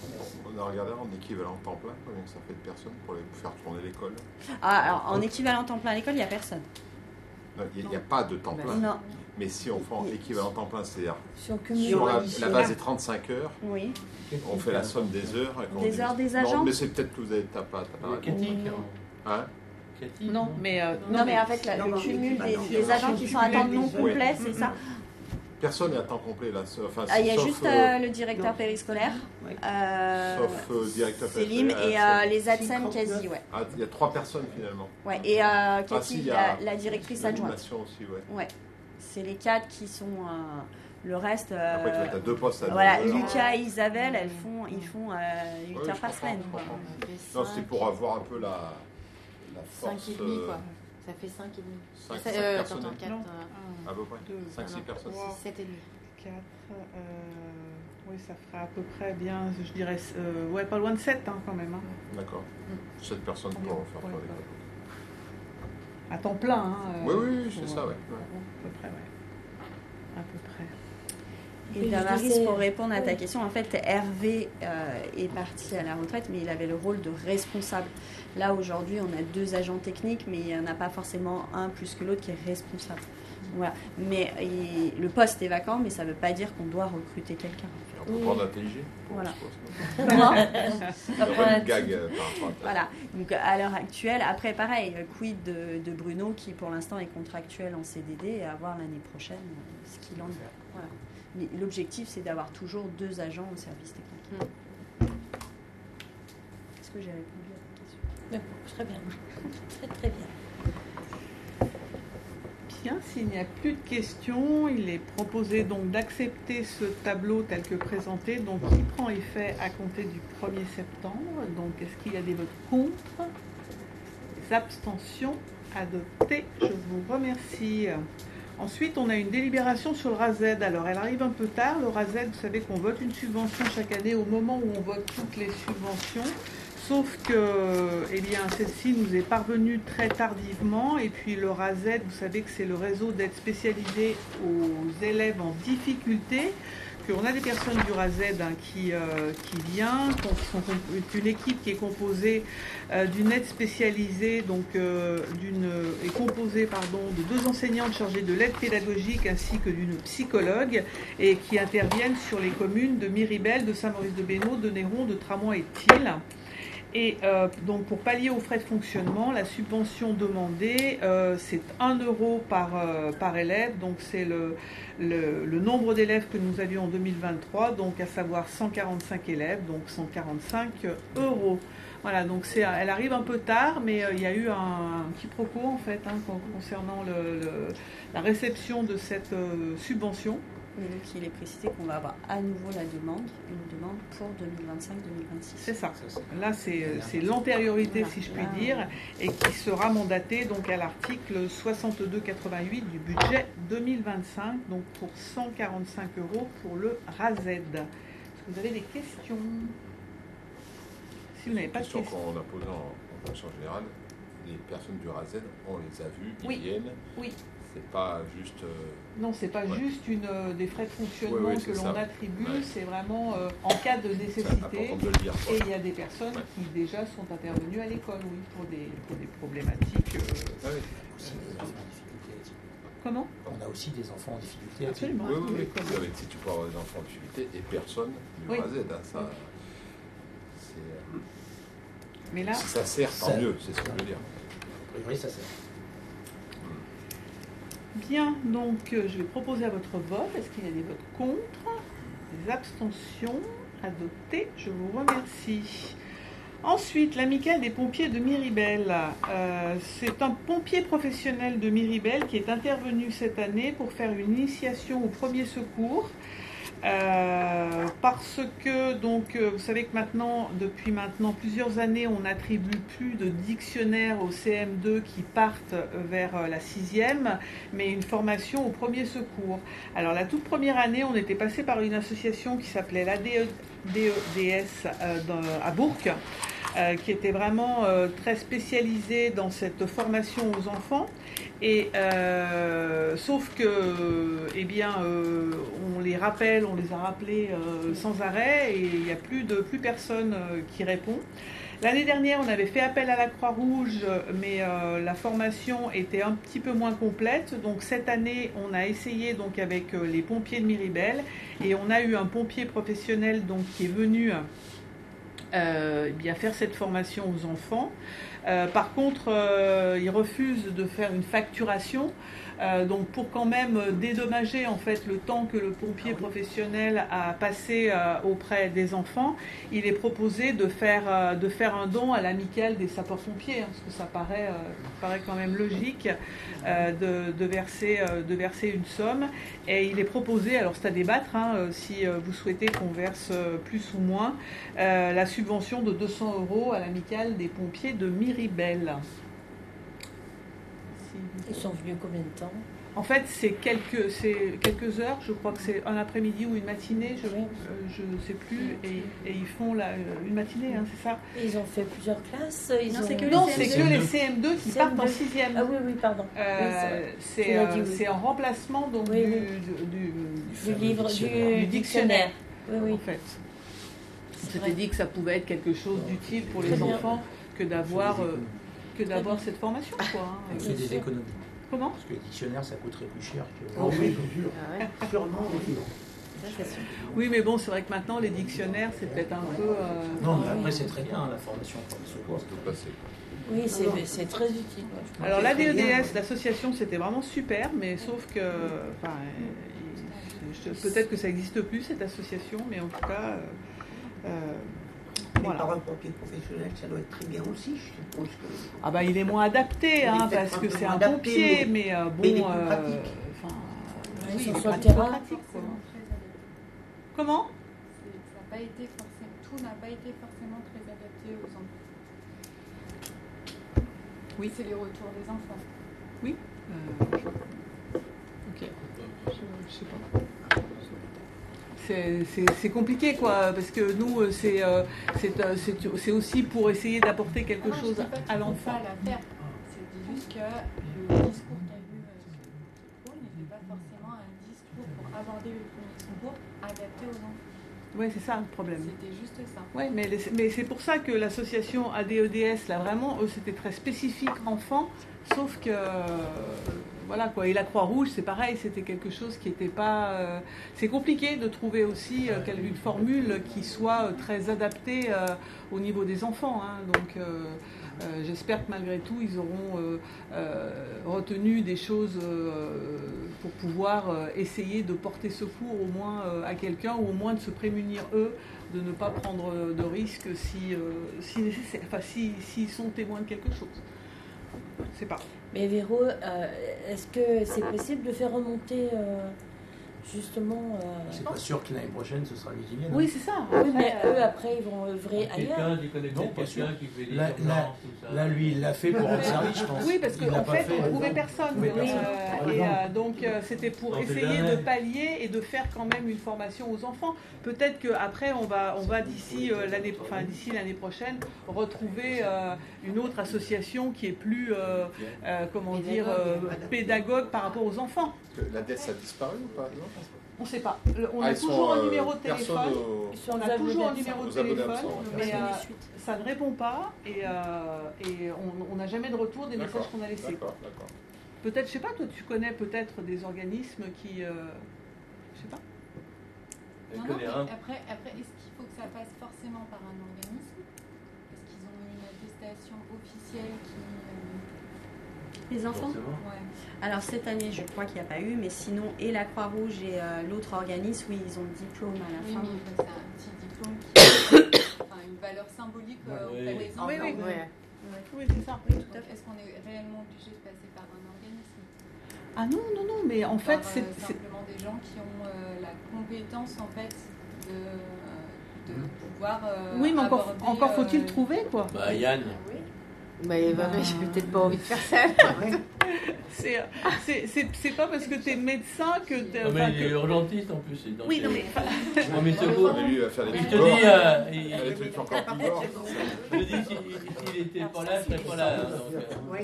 Speaker 5: On a regardé en équivalent temps plein, combien ça fait de personnes pour les faire tourner l'école?
Speaker 3: Ah, alors, en équivalent temps plein à l'école, il n'y a personne.
Speaker 5: Il n'y a, a pas de temps plein.
Speaker 3: Non.
Speaker 5: Mais si on fait en équivalent temps plein, c'est-à-dire
Speaker 3: sur,
Speaker 5: sur la, la base est trente-cinq heures,
Speaker 3: oui.
Speaker 5: On fait la somme des heures.
Speaker 3: Des
Speaker 5: dit,
Speaker 3: heures des agents.
Speaker 5: Non, mais c'est peut-être que vous avez ta patte. Hein?
Speaker 1: Non, mais, euh,
Speaker 3: non, non, mais en fait, la, le cumul des, des agents qui sont à temps non complet, c'est ça.
Speaker 5: Personne n'est à temps complet là. Enfin,
Speaker 3: ah, il y a
Speaker 5: sauf,
Speaker 3: juste
Speaker 5: euh,
Speaker 3: euh, le directeur périscolaire,
Speaker 6: ouais.
Speaker 3: euh,
Speaker 5: sauf euh, directeur
Speaker 3: Célim et euh, les A D S E M quasi, ouais.
Speaker 5: Ah, il y a trois personnes finalement.
Speaker 3: Ouais, et euh, Cathy,
Speaker 5: ah, si,
Speaker 3: la, la directrice adjointe.
Speaker 5: Aussi, ouais.
Speaker 3: Ouais, c'est les quatre qui sont. Euh, le reste. Euh,
Speaker 5: Après, tu as deux postes à
Speaker 3: voilà,
Speaker 5: deux
Speaker 3: Lucas et Isabelle, elles font, ils font euh, huit
Speaker 5: oui,
Speaker 3: heures par semaine. Quoi.
Speaker 5: Non, c'était pour avoir un peu la, la force.
Speaker 8: cinq et demi, quoi. Ça fait cinq et demi.
Speaker 5: cinq,
Speaker 8: ça,
Speaker 5: cinq
Speaker 8: euh,
Speaker 5: personnes.
Speaker 8: attends, quatre,
Speaker 5: euh, à peu près cinq six personnes.
Speaker 8: six, sept et demi.
Speaker 1: quatre, euh, oui, ça fera à peu près bien, je dirais, euh, ouais, pas loin de sept hein, quand même. Hein.
Speaker 5: D'accord.
Speaker 1: Mm.
Speaker 5: sept personnes pour
Speaker 1: ouais,
Speaker 5: faire
Speaker 1: ouais,
Speaker 5: quoi
Speaker 1: ouais. À temps plein. Hein,
Speaker 5: euh, oui, oui, oui c'est ça, ouais. ouais.
Speaker 1: À peu près, ouais. À peu près.
Speaker 3: Et Damaris, pour répondre à ta question, en fait, Hervé euh, est parti à la retraite, mais il avait le rôle de responsable. Là, aujourd'hui, on a deux agents techniques, mais il n'y en a pas forcément un plus que l'autre qui est responsable. Voilà. Mais il, le poste est vacant, mais ça ne veut pas dire qu'on doit recruter quelqu'un.
Speaker 5: On peut prendre un T I G.
Speaker 3: Voilà.
Speaker 5: Une gag euh, par rapport à ça.
Speaker 3: Voilà. Donc, à l'heure actuelle, après, pareil, quid de, de Bruno, qui pour l'instant est contractuel en C D D, et à voir l'année prochaine ce qu'il en est. Voilà. Mais l'objectif, c'est d'avoir toujours deux agents au service technique. Mmh. Est-ce que j'ai répondu à ta question?
Speaker 2: D'accord, très bien. Très, très bien.
Speaker 1: Bien, s'il n'y a plus de questions, il est proposé donc d'accepter ce tableau tel que présenté, donc qui prend effet à compter du premier septembre. Donc, est-ce qu'il y a des votes contre? Des abstentions? Adopté. Je vous remercie. Ensuite, on a une délibération sur le R A Z. Alors, elle arrive un peu tard. Le R A Z, vous savez qu'on vote une subvention chaque année au moment où on vote toutes les subventions. Sauf que, eh bien, celle-ci nous est parvenue très tardivement. Et puis, le R A Z, vous savez que c'est le réseau d'aide spécialisée aux élèves en difficulté. On a des personnes du R A Z hein, qui, euh, qui vient, sont une équipe qui est composée euh, d'une aide spécialisée, donc euh, d'une est composée pardon de deux enseignantes chargées de l'aide pédagogique ainsi que d'une psychologue et qui interviennent sur les communes de Miribel, de Saint-Maurice-de-Bénaud, de Néron, de Tramont et de Thiel. Et euh, donc pour pallier aux frais de fonctionnement, la subvention demandée, euh, c'est un euro par, euh, par élève, donc c'est le, le, le nombre d'élèves que nous avions en deux mille vingt-trois, donc à savoir cent quarante-cinq élèves, donc cent quarante-cinq euros. Voilà, donc c'est, elle arrive un peu tard, mais euh, il y a eu un, un quiproquo en fait hein, concernant le, le, la réception de cette euh, subvention.
Speaker 3: Et donc il est précisé qu'on va avoir à nouveau la demande, une demande pour deux mille vingt-cinq deux mille vingt-six.
Speaker 1: C'est ça. Là, c'est, c'est l'antériorité, voilà. Si je puis dire, et qui sera mandatée donc à l'article soixante-deux quatre-vingt-huit du budget deux mille vingt-cinq, donc pour cent quarante-cinq euros pour le R A Z. Est-ce que vous avez des questions? Si vous n'avez pas de questions.
Speaker 5: Qu'on a posé en fonction générale, les personnes du R A Z, on les a vues, ils
Speaker 1: oui.
Speaker 5: viennent.
Speaker 1: Oui.
Speaker 5: C'est pas juste. Euh...
Speaker 1: Non, c'est pas ouais. juste une, euh, des frais de fonctionnement
Speaker 5: ouais, ouais,
Speaker 1: que l'on
Speaker 5: ça.
Speaker 1: attribue,
Speaker 5: ouais.
Speaker 1: C'est vraiment euh, en cas de nécessité.
Speaker 5: De le dire,
Speaker 1: et il y a des personnes ouais. qui déjà sont intervenues à l'école, oui, pour des, pour des problématiques. Euh...
Speaker 7: Ouais, ouais.
Speaker 1: Comment?
Speaker 7: On a aussi des enfants en difficulté.
Speaker 1: Absolument.
Speaker 5: Oui, oui, oui. oui. Si tu peux avoir des enfants en difficulté et personne du oui. R A Z, hein, ça. C'est, euh...
Speaker 1: Mais là,
Speaker 5: si ça sert, tant ça... mieux, c'est ce que je veux dire.
Speaker 7: A priori, ça sert.
Speaker 1: Bien, donc euh, je vais proposer à votre vote. Est-ce qu'il y a des votes contre? Des abstentions? Adopté. Je vous remercie. Ensuite, l'amicale des pompiers de Miribel. Euh, c'est un pompier professionnel de Miribel qui est intervenu cette année pour faire une initiation au premier secours. Euh, parce que donc vous savez que maintenant depuis maintenant plusieurs années on n'attribue plus de dictionnaire au C M deux qui partent vers la sixième, mais une formation au premier secours. Alors la toute première année on était passé par une association qui s'appelait l'A D E D S euh, à Bourg, euh, qui était vraiment euh, très spécialisée dans cette formation aux enfants. Et euh, sauf que, eh bien, euh, on les rappelle, on les a rappelés euh, sans arrêt, et il n'y a plus de plus personne euh, qui répond. L'année dernière, on avait fait appel à la Croix-Rouge, mais euh, la formation était un petit peu moins complète. Donc cette année, on a essayé donc avec euh, les pompiers de Miribel, et on a eu un pompier professionnel donc qui est venu euh, eh bien faire cette formation aux enfants. Euh, par contre, euh, ils refusent de faire une facturation. Euh, donc pour quand même dédommager en fait le temps que le pompier professionnel a passé euh, auprès des enfants, il est proposé de faire, euh, de faire un don à l'amicale des sapeurs-pompiers, hein, parce que ça paraît, euh, paraît quand même logique euh, de, de, verser, euh, de verser une somme. Et il est proposé, alors c'est à débattre, hein, euh, si euh, vous souhaitez qu'on verse euh, plus ou moins, euh, la subvention de deux cents euros à l'amicale des pompiers de Miribel.
Speaker 2: Ils sont venus combien de temps?
Speaker 1: En fait, c'est quelques, c'est quelques heures, je crois que c'est un après-midi ou une matinée, je ne euh, sais plus, et, et ils font la, une matinée, hein, c'est ça?
Speaker 2: Et ils ont fait plusieurs classes ils
Speaker 1: Non,
Speaker 2: ont...
Speaker 1: c'est que, non, c'est que les C M deux qui C M deux. Partent en sixième.
Speaker 2: Ah oui, oui, pardon.
Speaker 1: Euh, oui, c'est euh, oui. en remplacement donc, oui, du, oui. Du, du,
Speaker 2: du livre,
Speaker 1: dictionnaire.
Speaker 2: du dictionnaire. Oui, oui.
Speaker 1: En fait. On s'était dit que ça pouvait être quelque chose d'utile pour les enfants que d'avoir... que d'avoir cette formation, quoi. Hein.
Speaker 7: On fait des économies.
Speaker 1: Comment?
Speaker 7: Parce que le dictionnaire, ça coûterait plus cher que...
Speaker 6: Oh oui, bien sûr. Ah ouais. Sûrement, oui.
Speaker 1: Oui, mais bon, c'est vrai que maintenant, les dictionnaires, c'est peut-être un peu... Euh...
Speaker 7: Non, mais après, c'est très bien, hein, la formation.
Speaker 2: Oui, c'est très utile.
Speaker 1: Ouais. Alors, l'A D E D S, l'association, c'était vraiment super, mais sauf que... Enfin, peut-être que ça n'existe plus, cette association, mais en tout cas... Euh,
Speaker 6: Mais voilà. Par un pompier professionnel, ça doit être très bien aussi, je suppose. Que...
Speaker 1: Ah bah il est moins adapté, hein, parce que c'est un
Speaker 6: adapté,
Speaker 1: pompier,
Speaker 6: mais,
Speaker 1: mais euh, bon...
Speaker 6: Mais il est plus
Speaker 1: euh,
Speaker 6: pratique.
Speaker 1: Enfin,
Speaker 2: oui,
Speaker 1: oui,
Speaker 2: il est
Speaker 1: sur
Speaker 2: le terrain.
Speaker 1: pratique, quoi. Comment?
Speaker 9: Ça n'a pas été forcément, tout n'a pas été forcément très adapté aux enfants.
Speaker 1: Oui.
Speaker 9: C'est les retours des enfants.
Speaker 1: Oui. Euh, ok. Je, je sais pas. C'est compliqué, quoi, parce que nous, c'est euh, aussi pour essayer d'apporter quelque
Speaker 9: ah,
Speaker 1: chose à l'enfant.
Speaker 9: C'est juste que le discours qu'a eu ce cours n'était pas forcément un discours pour aborder le premier secours adapté aux enfants.
Speaker 1: Oui, c'est ça le problème.
Speaker 9: C'était juste ça.
Speaker 1: Oui, mais, mais c'est pour ça que l'association A D E D S, là, vraiment, eux, c'était très spécifique enfant, sauf que... Euh, voilà quoi, et la Croix-Rouge, c'est pareil, c'était quelque chose qui n'était pas... Euh, c'est compliqué de trouver aussi euh, une formule qui soit euh, très adaptée euh, au niveau des enfants. Hein, donc euh, euh, j'espère que malgré tout, ils auront euh, euh, retenu des choses euh, pour pouvoir euh, essayer de porter secours au moins euh, à quelqu'un, ou au moins de se prémunir eux, de ne pas prendre de risques si, euh, si nécessaire, enfin si, s'ils sont témoins de quelque chose. C'est pas...
Speaker 2: Mais Véro, euh, est-ce que c'est possible de faire remonter euh, justement... Euh...
Speaker 7: C'est pas sûr que l'année prochaine, ce sera les Yvelines.
Speaker 1: Oui, c'est ça.
Speaker 2: Oui, mais eux, après, ils vont œuvrer ailleurs.
Speaker 4: Quelqu'un qui connaît quelqu'un qui fait des
Speaker 7: là, là, là, lui, il l'a fait pour rendre service, je pense.
Speaker 1: Oui, parce qu'en en fait,
Speaker 7: fait,
Speaker 1: on ne trouvait personne.
Speaker 7: Oui,
Speaker 1: euh, et euh, donc, euh, c'était pour
Speaker 4: on
Speaker 1: essayer de pallier et de faire quand même une formation aux enfants. Peut-être qu'après, on va, on va d'ici euh, l'année enfin, d'ici l'année prochaine, retrouver euh, une autre association qui est plus, euh, euh, comment dire, euh, pédagogue par rapport aux enfants.
Speaker 5: La D E S a disparu ou pas? Non,
Speaker 1: on ne sait pas. On
Speaker 5: ah,
Speaker 1: a toujours
Speaker 5: sont,
Speaker 1: un numéro de
Speaker 5: euh,
Speaker 1: téléphone.
Speaker 5: Au...
Speaker 1: On a toujours un numéro de téléphone, mais euh, ça ne répond pas et, euh, et on n'a jamais de retour des messages qu'on a laissés. Peut-être, je sais pas, toi tu connais peut-être des organismes qui, euh, je sais pas.
Speaker 9: Non, non, mais après, après est-ce qu'il faut que ça passe forcément par un organisme? Parce qu'ils ont une attestation officielle qui... Euh...
Speaker 3: Les enfants?
Speaker 9: Ouais.
Speaker 3: Alors cette année, je crois qu'il n'y a pas eu, mais sinon, et la Croix-Rouge et euh, l'autre organisme, oui, ils ont le diplôme à la
Speaker 9: oui,
Speaker 3: fin.
Speaker 9: Oui, mais c'est un petit diplôme qui a enfin, une valeur symbolique euh,
Speaker 4: oui.
Speaker 9: auprès des enfants.
Speaker 1: Oui, oui,
Speaker 9: ouais.
Speaker 1: Ouais. Oui, c'est ça.
Speaker 9: Oui, tout à fait. Est-ce qu'on est réellement obligé de passer par un organisme?
Speaker 1: Ah non, non, non, mais en fait, c'est
Speaker 9: euh, simplement des gens qui ont euh, la compétence, en fait, de, de pouvoir euh,
Speaker 1: oui, mais encore,
Speaker 9: aborder,
Speaker 1: encore faut-il
Speaker 9: euh,
Speaker 1: trouver, quoi.
Speaker 4: Bah, Yann.
Speaker 8: Oui. Bah, bah, bah, j'ai peut-être pas envie de faire ça. C'est
Speaker 1: pas parce que tu es médecin que tu es...
Speaker 4: Non, mais il est urgentiste en plus. Donc
Speaker 1: oui, non, mais...
Speaker 4: non, mais c'est beau.
Speaker 5: Lui, il va faire des
Speaker 4: je
Speaker 5: trucs
Speaker 4: te dis, euh,
Speaker 5: il...
Speaker 4: il...
Speaker 5: il... des trucs encore plus morts.
Speaker 4: Je te dis, s'il n'était pas là, je serais pas là. Hein, donc, euh...
Speaker 6: Oui.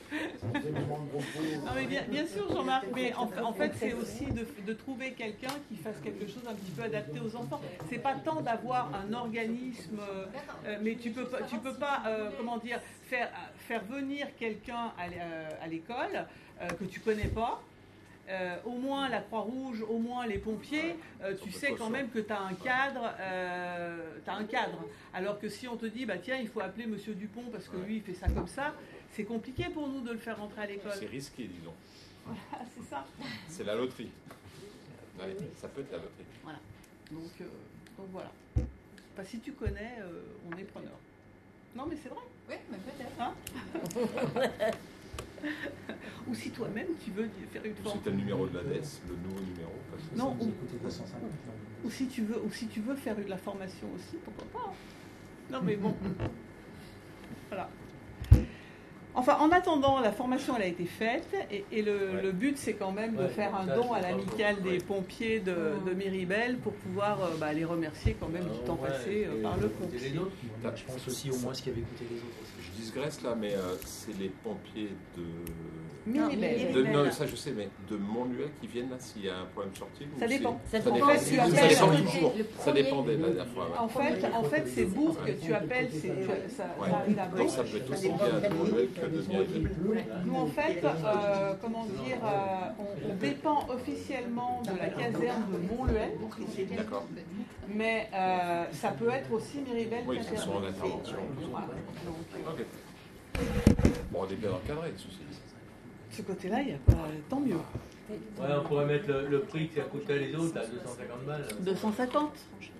Speaker 1: Non, mais bien, bien sûr, Jean-Marc, mais en, en fait, c'est aussi de, de trouver quelqu'un qui fasse quelque chose un petit peu adapté aux enfants. C'est pas tant d'avoir un organisme, euh, mais tu peux pas, tu peux pas, euh, comment dire, faire, faire venir quelqu'un à, à l'école euh, que tu connais pas. Euh, au moins la Croix-Rouge, au moins les pompiers, euh, tu sais quand même que tu as un cadre, euh, t'as un cadre. Alors que si on te dit, bah tiens, il faut appeler Monsieur Dupont parce que lui, il fait ça comme ça, c'est compliqué pour nous de le faire rentrer à l'école.
Speaker 5: C'est risqué, disons.
Speaker 1: Voilà, c'est ça.
Speaker 5: C'est la loterie. Ouais, ça peut être la loterie.
Speaker 1: Voilà. Donc, euh, donc voilà. Enfin, si tu connais, euh, on est preneur. Non, mais c'est vrai.
Speaker 9: Oui, mais peut-être.
Speaker 1: Hein ou si toi-même tu veux faire une formation.
Speaker 5: C'était le numéro de l'A D E S, le nouveau numéro. Parce que
Speaker 1: non,
Speaker 5: ça
Speaker 1: ou, ou si tu veux, ou si tu veux faire de la formation aussi, pourquoi pas. Non mais bon, voilà. Enfin, en attendant, la formation elle a été faite et, et le, ouais. le but c'est quand même de ouais, faire un ça, don à l'amicale des ouais. pompiers de, de Miribel pour pouvoir euh, bah, les remercier quand même du temps ouais, passé euh, par le pompier.
Speaker 7: Je pense aussi au moins ce qui avait coûté les autres.
Speaker 5: Je digresse là, mais euh, c'est les pompiers de...
Speaker 1: Miribel.
Speaker 5: De, non, ça je sais, mais de Montluet qui viennent là s'il y a un problème sorti.
Speaker 1: Ça dépend.
Speaker 5: Ça,
Speaker 1: ça,
Speaker 5: dépend.
Speaker 1: Fait, tu appelles,
Speaker 5: ça, dépend. ça dépendait la dernière fois. Ouais.
Speaker 1: En fait, en fait c'est Bourg que tu appelles. C'est, ça,
Speaker 5: ouais. ça arrive à Donc ça peut être aussi bien de Montluet que de Miribel.
Speaker 1: Nous en fait, euh, comment dire, euh, on, on dépend officiellement de la caserne de Montluet.
Speaker 5: D'accord.
Speaker 1: Mais euh, ça peut être aussi Miribel.
Speaker 5: Oui, ils sont en intervention.
Speaker 1: Voilà. Donc,
Speaker 5: ok. Bon, on est bien encadré, ceci.
Speaker 1: Ce côté-là, il n'y a pas. Tant mieux.
Speaker 4: Ouais, on pourrait mettre le, le prix que ça coûtait les autres, à deux cent cinquante balles.
Speaker 1: deux cent cinquante.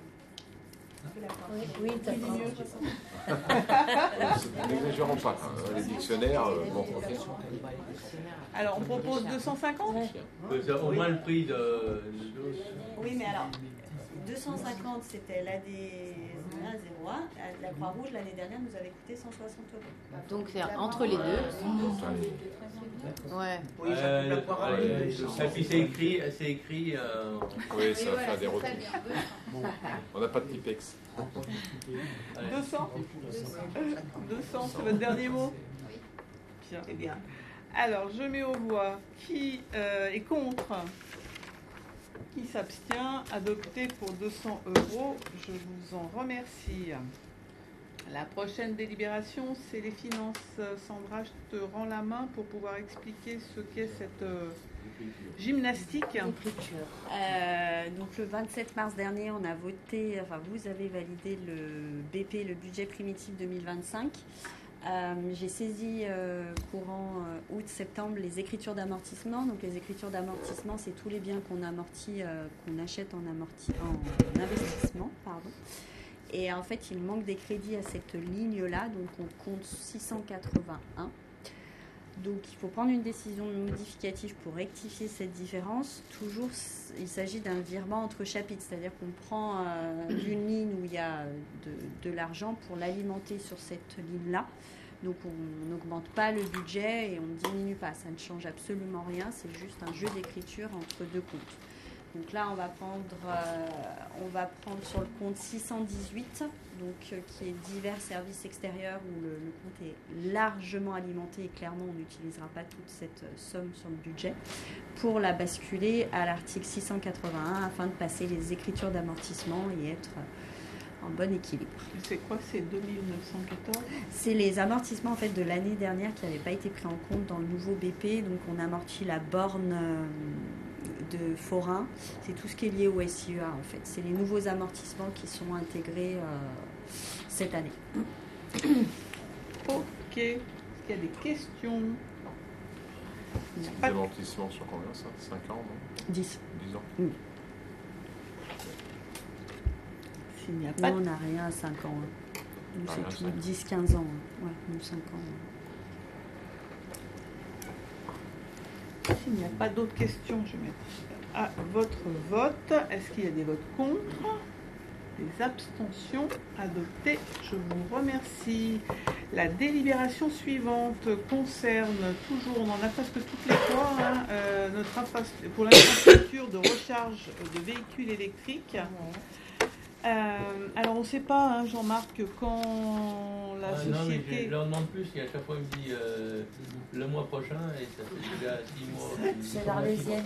Speaker 2: Oui, oui, t'as mieux.
Speaker 5: N'exagérons pas. Hein. Les dictionnaires, euh, bon, ok.
Speaker 1: Alors, on propose deux cent cinquante.
Speaker 4: Au moins le prix de.
Speaker 3: Oui, mais alors. deux cent cinquante, c'était l'A D zéro un. La Croix-Rouge, l'année dernière, nous avait coûté cent soixante euros.
Speaker 8: Donc, c'est entre les deux. Ouais.
Speaker 6: Oui, ça coûte la Croix-Rouge.
Speaker 4: Et puis, c'est écrit. C'est écrit euh...
Speaker 5: Oui, ça va faire des retours. On n'a pas de Tipex.
Speaker 1: deux cents deux cents, c'est votre dernier mot? Bien.
Speaker 6: C'est bien.
Speaker 1: Alors, je mets aux voix. Qui euh, est contre? Qui s'abstient? Adopté pour deux cents euros. Je vous en remercie. La prochaine délibération, c'est les finances. Sandra, je te rends la main pour pouvoir expliquer ce qu'est cette euh, gymnastique.
Speaker 3: Euh, donc le vingt-sept mars dernier, on a voté, enfin vous avez validé le B P, le budget primitif deux mille vingt-cinq. Euh, j'ai saisi euh, courant euh, août-septembre les écritures d'amortissement. Donc les écritures d'amortissement, c'est tous les biens qu'on amortit, euh, qu'on achète en, amorti, en investissement, pardon. Et en fait, il manque des crédits à cette ligne-là, donc on compte six cent quatre-vingt-un. Donc il faut prendre une décision modificative pour rectifier cette différence. Toujours, il s'agit d'un virement entre chapitres, c'est-à-dire qu'on prend euh, une ligne où il y a de, de l'argent pour l'alimenter sur cette ligne-là. Donc on n'augmente pas le budget et on ne diminue pas. Ça ne change absolument rien, c'est juste un jeu d'écriture entre deux comptes. Donc là, on va prendre, euh, on va prendre sur le compte six cent dix-huit, donc, euh, qui est divers services extérieurs, où le, le compte est largement alimenté et clairement, on n'utilisera pas toute cette somme sur le budget, pour la basculer à l'article six cent quatre-vingt-un afin de passer les écritures d'amortissement et être en bon équilibre.
Speaker 1: C'est quoi, c'est deux mille neuf cent quatorze?
Speaker 3: C'est les amortissements en fait, de l'année dernière qui n'avaient pas été pris en compte dans le nouveau B P. Donc on amortit la borne euh, de forain. C'est tout ce qui est lié au S I E A en fait. C'est les nouveaux amortissements qui sont intégrés euh, cette année.
Speaker 1: Ok. Est-ce qu'il y a des questions?
Speaker 5: Les amortissements sur combien ça? cinq ans, non?
Speaker 3: dix.
Speaker 5: dix ans.
Speaker 3: Oui.
Speaker 1: S'il n'y a pas
Speaker 3: nous, on n'a rien à cinq ans. Hein. Nous,
Speaker 5: ah,
Speaker 3: c'est tout dix à quinze ans. Hein. Ouais, nous, cinq ans.
Speaker 1: Hein. S'il n'y a pas d'autres questions, je vais mettre à votre vote. Est-ce qu'il y a des votes contre? Des abstentions? Adopté. Je vous remercie. La délibération suivante concerne toujours, on en a presque toutes les fois, hein, euh, notre infra- pour l'infrastructure de recharge de véhicules électriques. Euh, alors on ne sait pas, hein, Jean-Marc, quand la
Speaker 4: ah, société. Non, mais je leur demande plus, et à chaque fois, il me dit euh, le mois prochain, et ça fait déjà six mois.
Speaker 2: C'est l'Arlésienne.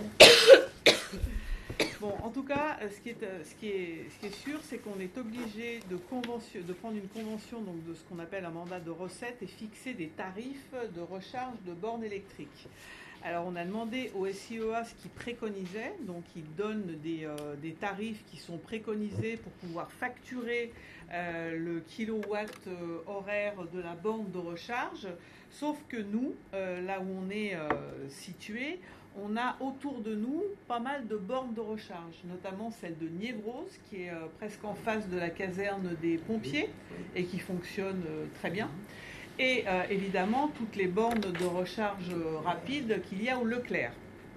Speaker 1: Bon, en tout cas, ce qui est, ce qui est, ce qui est sûr, c'est qu'on est obligé de, convention, de prendre une convention donc, de ce qu'on appelle un mandat de recette et fixer des tarifs de recharge de bornes électriques. Alors, on a demandé au S I E A ce qu'il préconisait, donc il donne des, euh, des tarifs qui sont préconisés pour pouvoir facturer euh, le kilowatt euh, horaire de la borne de recharge, sauf que nous, euh, là où on est euh, situé, on a autour de nous pas mal de bornes de recharge, notamment celle de Niévros, qui est euh, presque en face de la caserne des pompiers et qui fonctionne euh, très bien. Et euh, évidemment, toutes les bornes de recharge euh, rapide qu'il y a au Leclerc.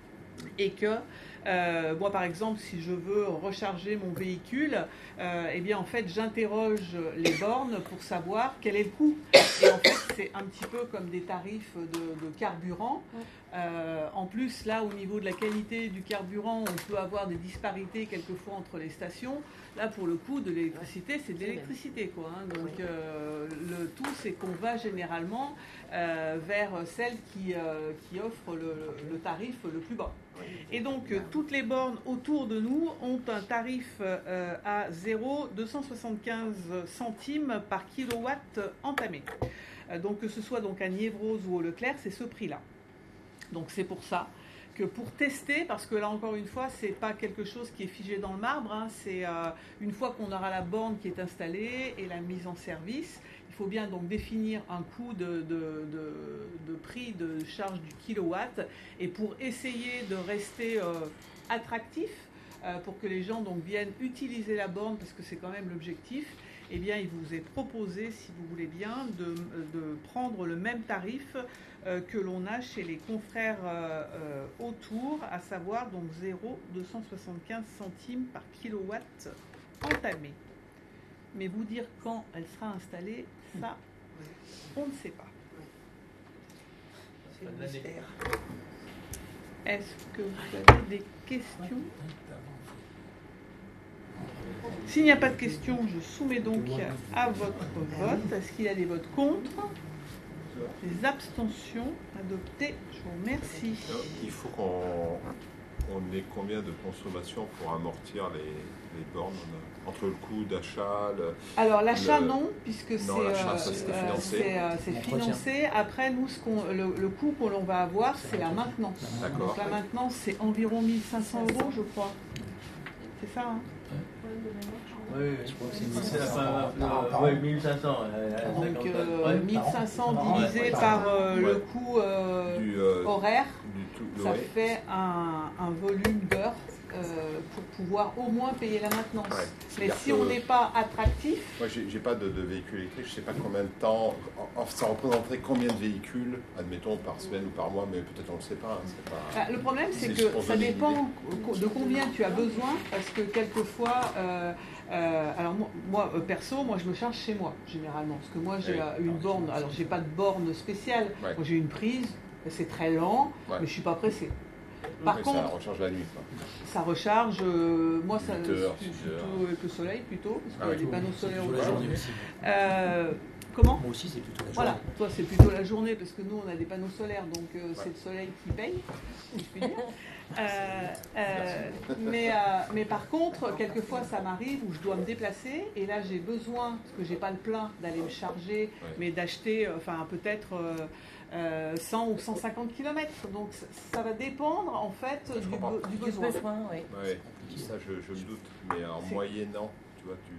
Speaker 1: Et que, euh, moi par exemple, si je veux recharger mon véhicule, euh, eh bien en fait, j'interroge les bornes pour savoir quel est le coût. Et en fait, c'est un petit peu comme des tarifs de, de carburant. Euh, en plus, là, au niveau de la qualité du carburant, on peut avoir des disparités quelquefois entre les stations. Là, pour le coup, de l'électricité, c'est de l'électricité, quoi. Hein. Donc, euh, le tout, c'est qu'on va généralement euh, vers celle qui, euh, qui offre le, le tarif le plus bas. Et donc, euh, toutes les bornes autour de nous ont un tarif euh, à zéro virgule deux cent soixante-quinze centimes par kilowatt entamé. Euh, donc, que ce soit donc à Niévros ou au Leclerc, c'est ce prix-là. Donc, c'est pour ça que pour tester, parce que là encore une fois, c'est pas quelque chose qui est figé dans le marbre, hein, c'est euh, une fois qu'on aura la borne qui est installée et la mise en service, il faut bien donc définir un coût de, de, de, de prix de charge du kilowatt, et pour essayer de rester euh, attractif, euh, pour que les gens donc viennent utiliser la borne, parce que c'est quand même l'objectif, eh bien il vous est proposé, si vous voulez bien, de, de prendre le même tarif euh, que l'on a chez les confrères euh, euh, autour, à savoir donc zéro virgule deux cent soixante-quinze centimes par kilowatt entamé. Mais vous dire quand elle sera installée, ça, on ne sait pas.
Speaker 6: C'est le mystère.
Speaker 1: Est-ce que vous avez des questions ? S'il n'y a pas de questions, je soumets donc à votre vote. Est-ce qu'il y a des votes contre ? Des abstentions adoptées. Je vous remercie.
Speaker 5: Il faut qu'on on ait combien de consommation pour amortir les, les bornes entre le coût d'achat le,
Speaker 1: Alors l'achat
Speaker 5: le...
Speaker 1: non, puisque
Speaker 5: non,
Speaker 1: c'est
Speaker 5: l'achat, ça,
Speaker 1: euh,
Speaker 5: financé.
Speaker 1: c'est, euh, c'est financé. Après, nous, ce qu'on, le, le coût que l'on va avoir, c'est la maintenance.
Speaker 5: D'accord.
Speaker 1: Donc la maintenance, c'est environ mille cinq cents euros, je crois. C'est ça, hein ?
Speaker 4: Oui, je crois que c'est mille cinq cents. Oui, mille cinq cents.
Speaker 1: Donc euh, mille cinq cents divisé par euh, le coût euh, du, euh, horaire, du tout, ça ouais. fait un, un volume d'heures euh, pour pouvoir au moins payer la maintenance. Ouais, mais si on n'est pas attractif...
Speaker 5: Moi, j'ai, j'ai pas de, de véhicule électrique, je ne sais pas combien de temps, ça représenterait combien de véhicules, admettons, par semaine ou par mois, mais peut-être on ne le sait pas. Hein, c'est pas
Speaker 1: bah, le problème, c'est, c'est que ça dépend de combien tu as besoin, parce que quelquefois... Euh, Euh, alors moi, moi euh, perso, moi je me charge chez moi généralement, parce que moi j'ai euh, une borne, alors j'ai pas de borne spéciale, ouais. Moi j'ai une prise, c'est très lent, ouais. Mais je suis pas pressée. Par
Speaker 5: mais
Speaker 1: contre,
Speaker 5: ça recharge la nuit, quoi.
Speaker 1: Ça recharge, euh, moi ça,
Speaker 5: heures,
Speaker 1: c'est plutôt avec le soleil plutôt, parce qu'il ah, y a des panneaux solaires au
Speaker 7: journée.
Speaker 1: Euh, comment ?
Speaker 7: Moi aussi c'est plutôt la journée.
Speaker 1: Voilà, toi c'est plutôt la journée, parce que nous on a des panneaux solaires, donc euh, ouais. C'est le soleil qui paye, si je puis dire. Euh, euh, mais, euh, mais par contre, quelquefois ça m'arrive où je dois me déplacer et là j'ai besoin, parce que j'ai pas le plein d'aller me charger, ouais. Mais d'acheter enfin peut-être euh, euh, cent ou cent cinquante kilomètres. Donc ça, ça va dépendre en fait du, be, du besoin.
Speaker 2: besoin oui.
Speaker 5: Ouais, ça je, je me doute, mais en c'est... moyennant, tu vois,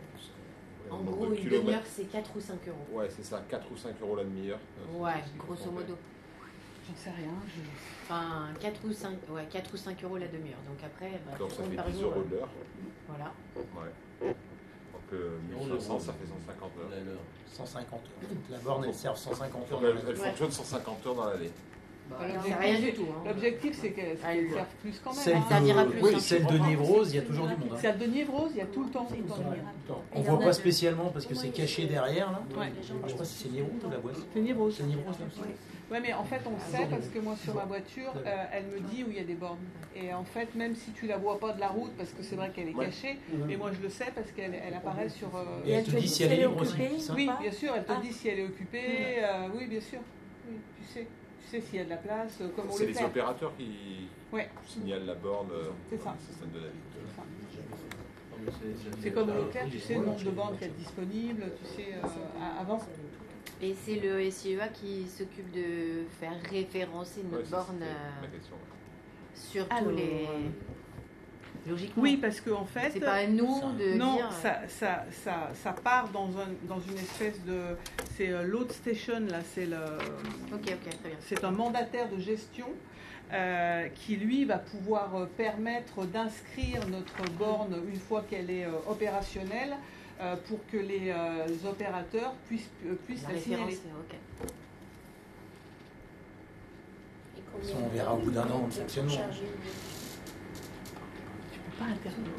Speaker 5: tu.
Speaker 2: En, en gros, une demi-heure c'est quatre ou cinq euros.
Speaker 5: Ouais, c'est ça, quatre ou cinq euros la demi-heure.
Speaker 2: Ouais, grosso modo.
Speaker 1: J'en sais rien. Je...
Speaker 2: Enfin, quatre ou cinq, ouais, quatre ou cinq euros la demi-heure. Donc après, bah,
Speaker 5: donc ça fait dix euros de l'heure.
Speaker 2: Voilà.
Speaker 5: Ouais. Donc euh, mille cinq cents, ça fait cent cinquante heures.
Speaker 7: cent cinquante heures. La borne, elle sert cent cinquante heures.
Speaker 5: Elle, elle ouais. fonctionne cent cinquante heures dans l'année.
Speaker 1: Enfin,
Speaker 8: c'est rien du tout. Hein.
Speaker 1: L'objectif, c'est qu'elle qu serve plus quand même.
Speaker 7: Celle,
Speaker 1: hein.
Speaker 7: de, oui, celle de Niévrose, il y a toujours du monde. Hein.
Speaker 1: Celle de Niévrose, il y a tout le temps. Tout le temps.
Speaker 7: On ne voit pas spécialement parce que c'est caché derrière. Là.
Speaker 1: Ouais.
Speaker 7: Je ne sais pas si c'est Niévrose ou la boîte.
Speaker 1: C'est Niévrose.
Speaker 7: C'est Niévrose, là aussi.
Speaker 1: Oui, mais en fait, on le sait parce que moi, sur ma voiture, euh, elle me dit où il y a des bornes. Et en fait, même si tu la vois pas de la route, parce que c'est vrai qu'elle est
Speaker 7: ouais.
Speaker 1: cachée, mmh. mais moi, je le sais parce qu'elle elle apparaît sur... Euh...
Speaker 7: Et elle te dit si elle est libre aussi.
Speaker 1: Oui, bien sûr, elle te ah. dit si elle est occupée. Mmh. Euh, oui, bien sûr. Oui, tu sais. Tu sais s'il y a de la place, euh, comme on
Speaker 5: c'est
Speaker 1: le fait.
Speaker 5: C'est les opérateurs qui ouais. signalent la borne euh,
Speaker 1: c'est ça.
Speaker 5: Le système de la ville.
Speaker 1: C'est comme au Leclerc, tu sais le nombre de bornes qui est disponible, tu sais, euh, avant.
Speaker 8: Et c'est le S I E A qui s'occupe de faire référencer notre ouais, borne euh, question, ouais. sur tous Alors, les...
Speaker 1: Logiquement. Oui, parce qu'en en fait...
Speaker 8: C'est pas à nous ça. de
Speaker 1: non,
Speaker 8: dire...
Speaker 1: ça, ça, ça, ça part dans, un, dans une espèce de... C'est euh, load station, là, c'est le...
Speaker 8: Ok, ok, très bien.
Speaker 1: C'est un mandataire de gestion euh, qui, lui, va pouvoir euh, permettre d'inscrire notre borne une fois qu'elle est euh, opérationnelle euh, pour que les euh, opérateurs puissent, euh, puissent la, la signaler.
Speaker 8: Okay.
Speaker 7: On verra au bout d'un an de fonctionnement.
Speaker 1: Pas internet.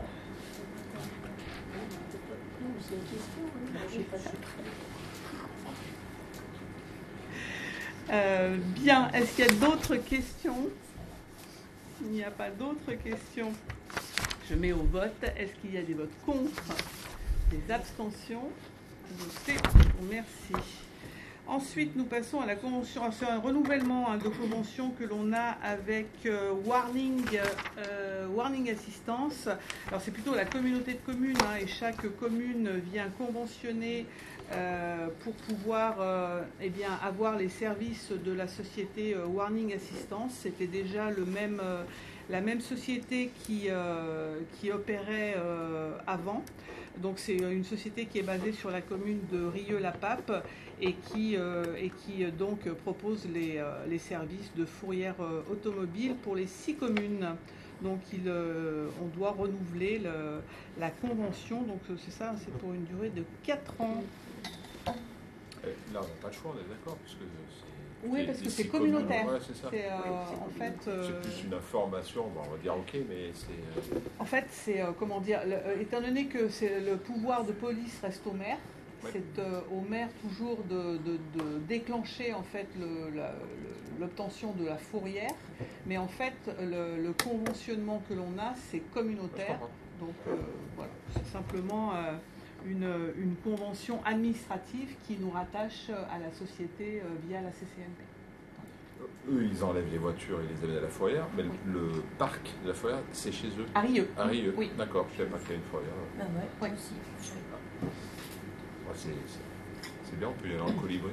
Speaker 1: Euh, bien, est-ce qu'il y a d'autres questions? Il n'y a pas d'autres questions. Je mets au vote. Est-ce qu'il y a des votes contre? Des abstentions? Votez. Merci. Ensuite, nous passons à la convention, c'est un renouvellement hein, de convention que l'on a avec euh, Warning, euh, Warning Assistance. Alors c'est plutôt la communauté de communes hein, et chaque commune vient conventionner euh, pour pouvoir euh, eh bien, avoir les services de la société euh, Warning Assistance. C'était déjà le même, euh, la même société qui, euh, qui opérait euh, avant. Donc c'est une société qui est basée sur la commune de Rieux-la-Pape et qui, euh, et qui donc propose les, euh, les services de fourrière euh, automobile pour les six communes. Donc il, euh, on doit renouveler le, la convention, donc c'est ça, c'est pour une durée de quatre ans.
Speaker 5: Là on n'a pas le choix, on est d'accord, parce que c'est...
Speaker 1: Oui, parce que c'est communautaire.
Speaker 5: Ouais, c'est ça.
Speaker 1: C'est, euh, oui, en fait, euh,
Speaker 5: c'est plus une information, bon, on va dire ok, mais c'est... Euh...
Speaker 1: En fait, c'est, euh, comment dire, le, euh, étant donné que c'est, le pouvoir de police reste au maire, ouais. c'est euh, au maire toujours de, de, de déclencher en fait le, la, le, l'obtention de la fourrière, mais en fait, le, le conventionnement que l'on a, c'est communautaire. Donc euh, voilà, c'est simplement... Euh, Une, une convention administrative qui nous rattache à la société euh, via la C C N P.
Speaker 5: Eux, ils enlèvent les voitures et les amènent à la fourrière, mais oui. le parc de la fourrière, c'est chez eux.
Speaker 1: À Rieux.
Speaker 5: À Rieux,
Speaker 1: oui.
Speaker 5: D'accord, je ne savais pas qu'il y avait une fourrière.
Speaker 2: Ah ouais,
Speaker 1: oui.
Speaker 2: aussi, je savais pas.
Speaker 5: Ouais, c'est, c'est, c'est bien, on peut y aller dans le colibri.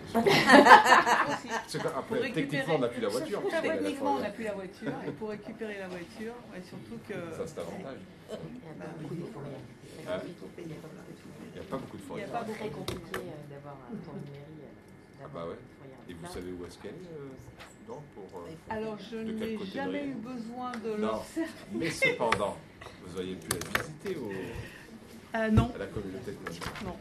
Speaker 5: C'est quoi, après, récupérer... techniquement, on n'a plus la voiture.
Speaker 1: Techniquement, on n'a plus la voiture, et pour récupérer la voiture, et surtout que...
Speaker 5: Ça, c'est avantage.
Speaker 2: Il y a beaucoup de fourrières.
Speaker 5: Ah. Il n'y a pas beaucoup de fourrières.
Speaker 2: Il n'y a pas beaucoup compliqué d'avoir pour une mairie.
Speaker 5: Ah bah ouais. Et vous savez où est-ce qu'elle est euh, donc, pour, euh,
Speaker 1: Alors, je n'ai jamais eu besoin de leur service.
Speaker 5: Mais cependant, vous auriez pu la visiter au...
Speaker 1: euh, non.
Speaker 5: à la communauté de communes.
Speaker 1: Non.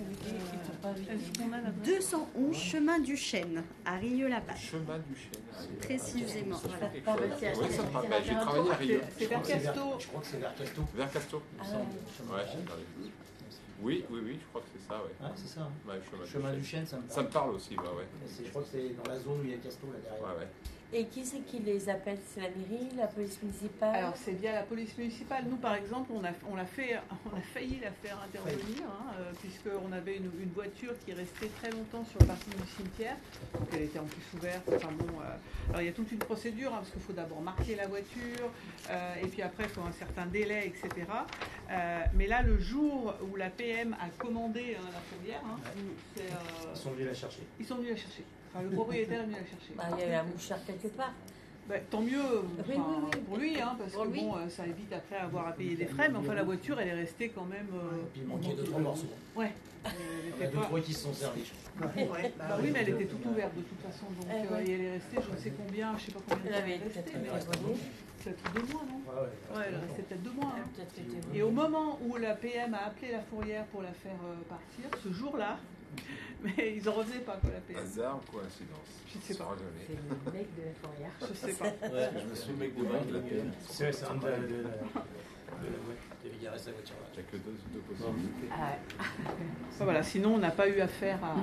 Speaker 3: Euh, deux cent onze chemin du Chêne, à Rieux-la-Pape.
Speaker 5: Chemin du Chêne.
Speaker 3: Précisément.
Speaker 5: Ça fait quelque chose. Oui, ça me parle. J'ai travaillé à Rieux.
Speaker 1: C'est vers Casto.
Speaker 7: Je crois que c'est vers Casto.
Speaker 5: Vers Casto.
Speaker 2: Ah,
Speaker 5: ouais. Oui, oui, oui, je crois que c'est ça, ouais.
Speaker 7: Ah, c'est ça. Hein.
Speaker 5: Ouais, chemin,
Speaker 7: chemin du Chêne, ça me parle.
Speaker 5: Ça me parle aussi, bah ouais.
Speaker 7: C'est, je crois que c'est dans la zone où il y a Casto là derrière.
Speaker 5: Ouais, ouais.
Speaker 2: Et qui c'est qui les appelle? C'est la mairie, la police municipale?
Speaker 1: Alors c'est via la police municipale. Nous par exemple, on a, on a, fait, on a failli la faire intervenir, hein, euh, puisqu'on avait une, une voiture qui restait très longtemps sur le parking du cimetière. Donc elle était en plus ouverte. Enfin, bon, euh, alors il y a toute une procédure, hein, parce qu'il faut d'abord marquer la voiture, euh, et puis après il faut un certain délai, et cetera. Euh, mais là, le jour où la P M a commandé hein, la fourrière, hein, c'est, euh,
Speaker 7: ils sont venus la chercher.
Speaker 1: Ils sont venus la chercher. Enfin, le propriétaire est venu la chercher.
Speaker 2: Bah, il y avait un mouchard quelque part.
Speaker 1: Bah, tant mieux enfin,
Speaker 2: oui, oui, oui.
Speaker 1: pour lui, hein, parce
Speaker 2: pour
Speaker 1: que
Speaker 2: lui.
Speaker 1: bon, ça évite après avoir à payer des frais, mais enfin la voiture, elle est restée quand même. Euh...
Speaker 7: Et puis il manquait deux trois morceaux.
Speaker 1: Ouais.
Speaker 7: Il y a deux trois qui se sont servis.
Speaker 1: Ouais. Ouais. Bah, oui, mais elle était toute ouverte de toute façon, donc euh, ouais. Et elle est restée, je ne sais combien, je ne sais pas combien.
Speaker 2: Elle avait été
Speaker 1: peut-être deux mois, non?
Speaker 7: Ouais, ouais,
Speaker 1: ouais, elle restait peut-être deux mois. Hein. Et au moment où la P M a appelé la fourrière pour la faire euh, partir, ce jour-là, Mais ils en revenaient pas, quoi, la P M.
Speaker 5: Hasard ou coïncidence?
Speaker 1: Je sais pas.
Speaker 2: C'est le mec de la fourrière.
Speaker 1: Je sais pas.
Speaker 4: Ouais, je me suis mec de banque de la P M.
Speaker 7: C'est c'est un de la boîte. Il garait sa voiture là.
Speaker 5: Il n'y a que deux, deux possibilités.
Speaker 2: Ah ouais.
Speaker 1: Enfin, voilà, sinon, on n'a pas eu affaire à,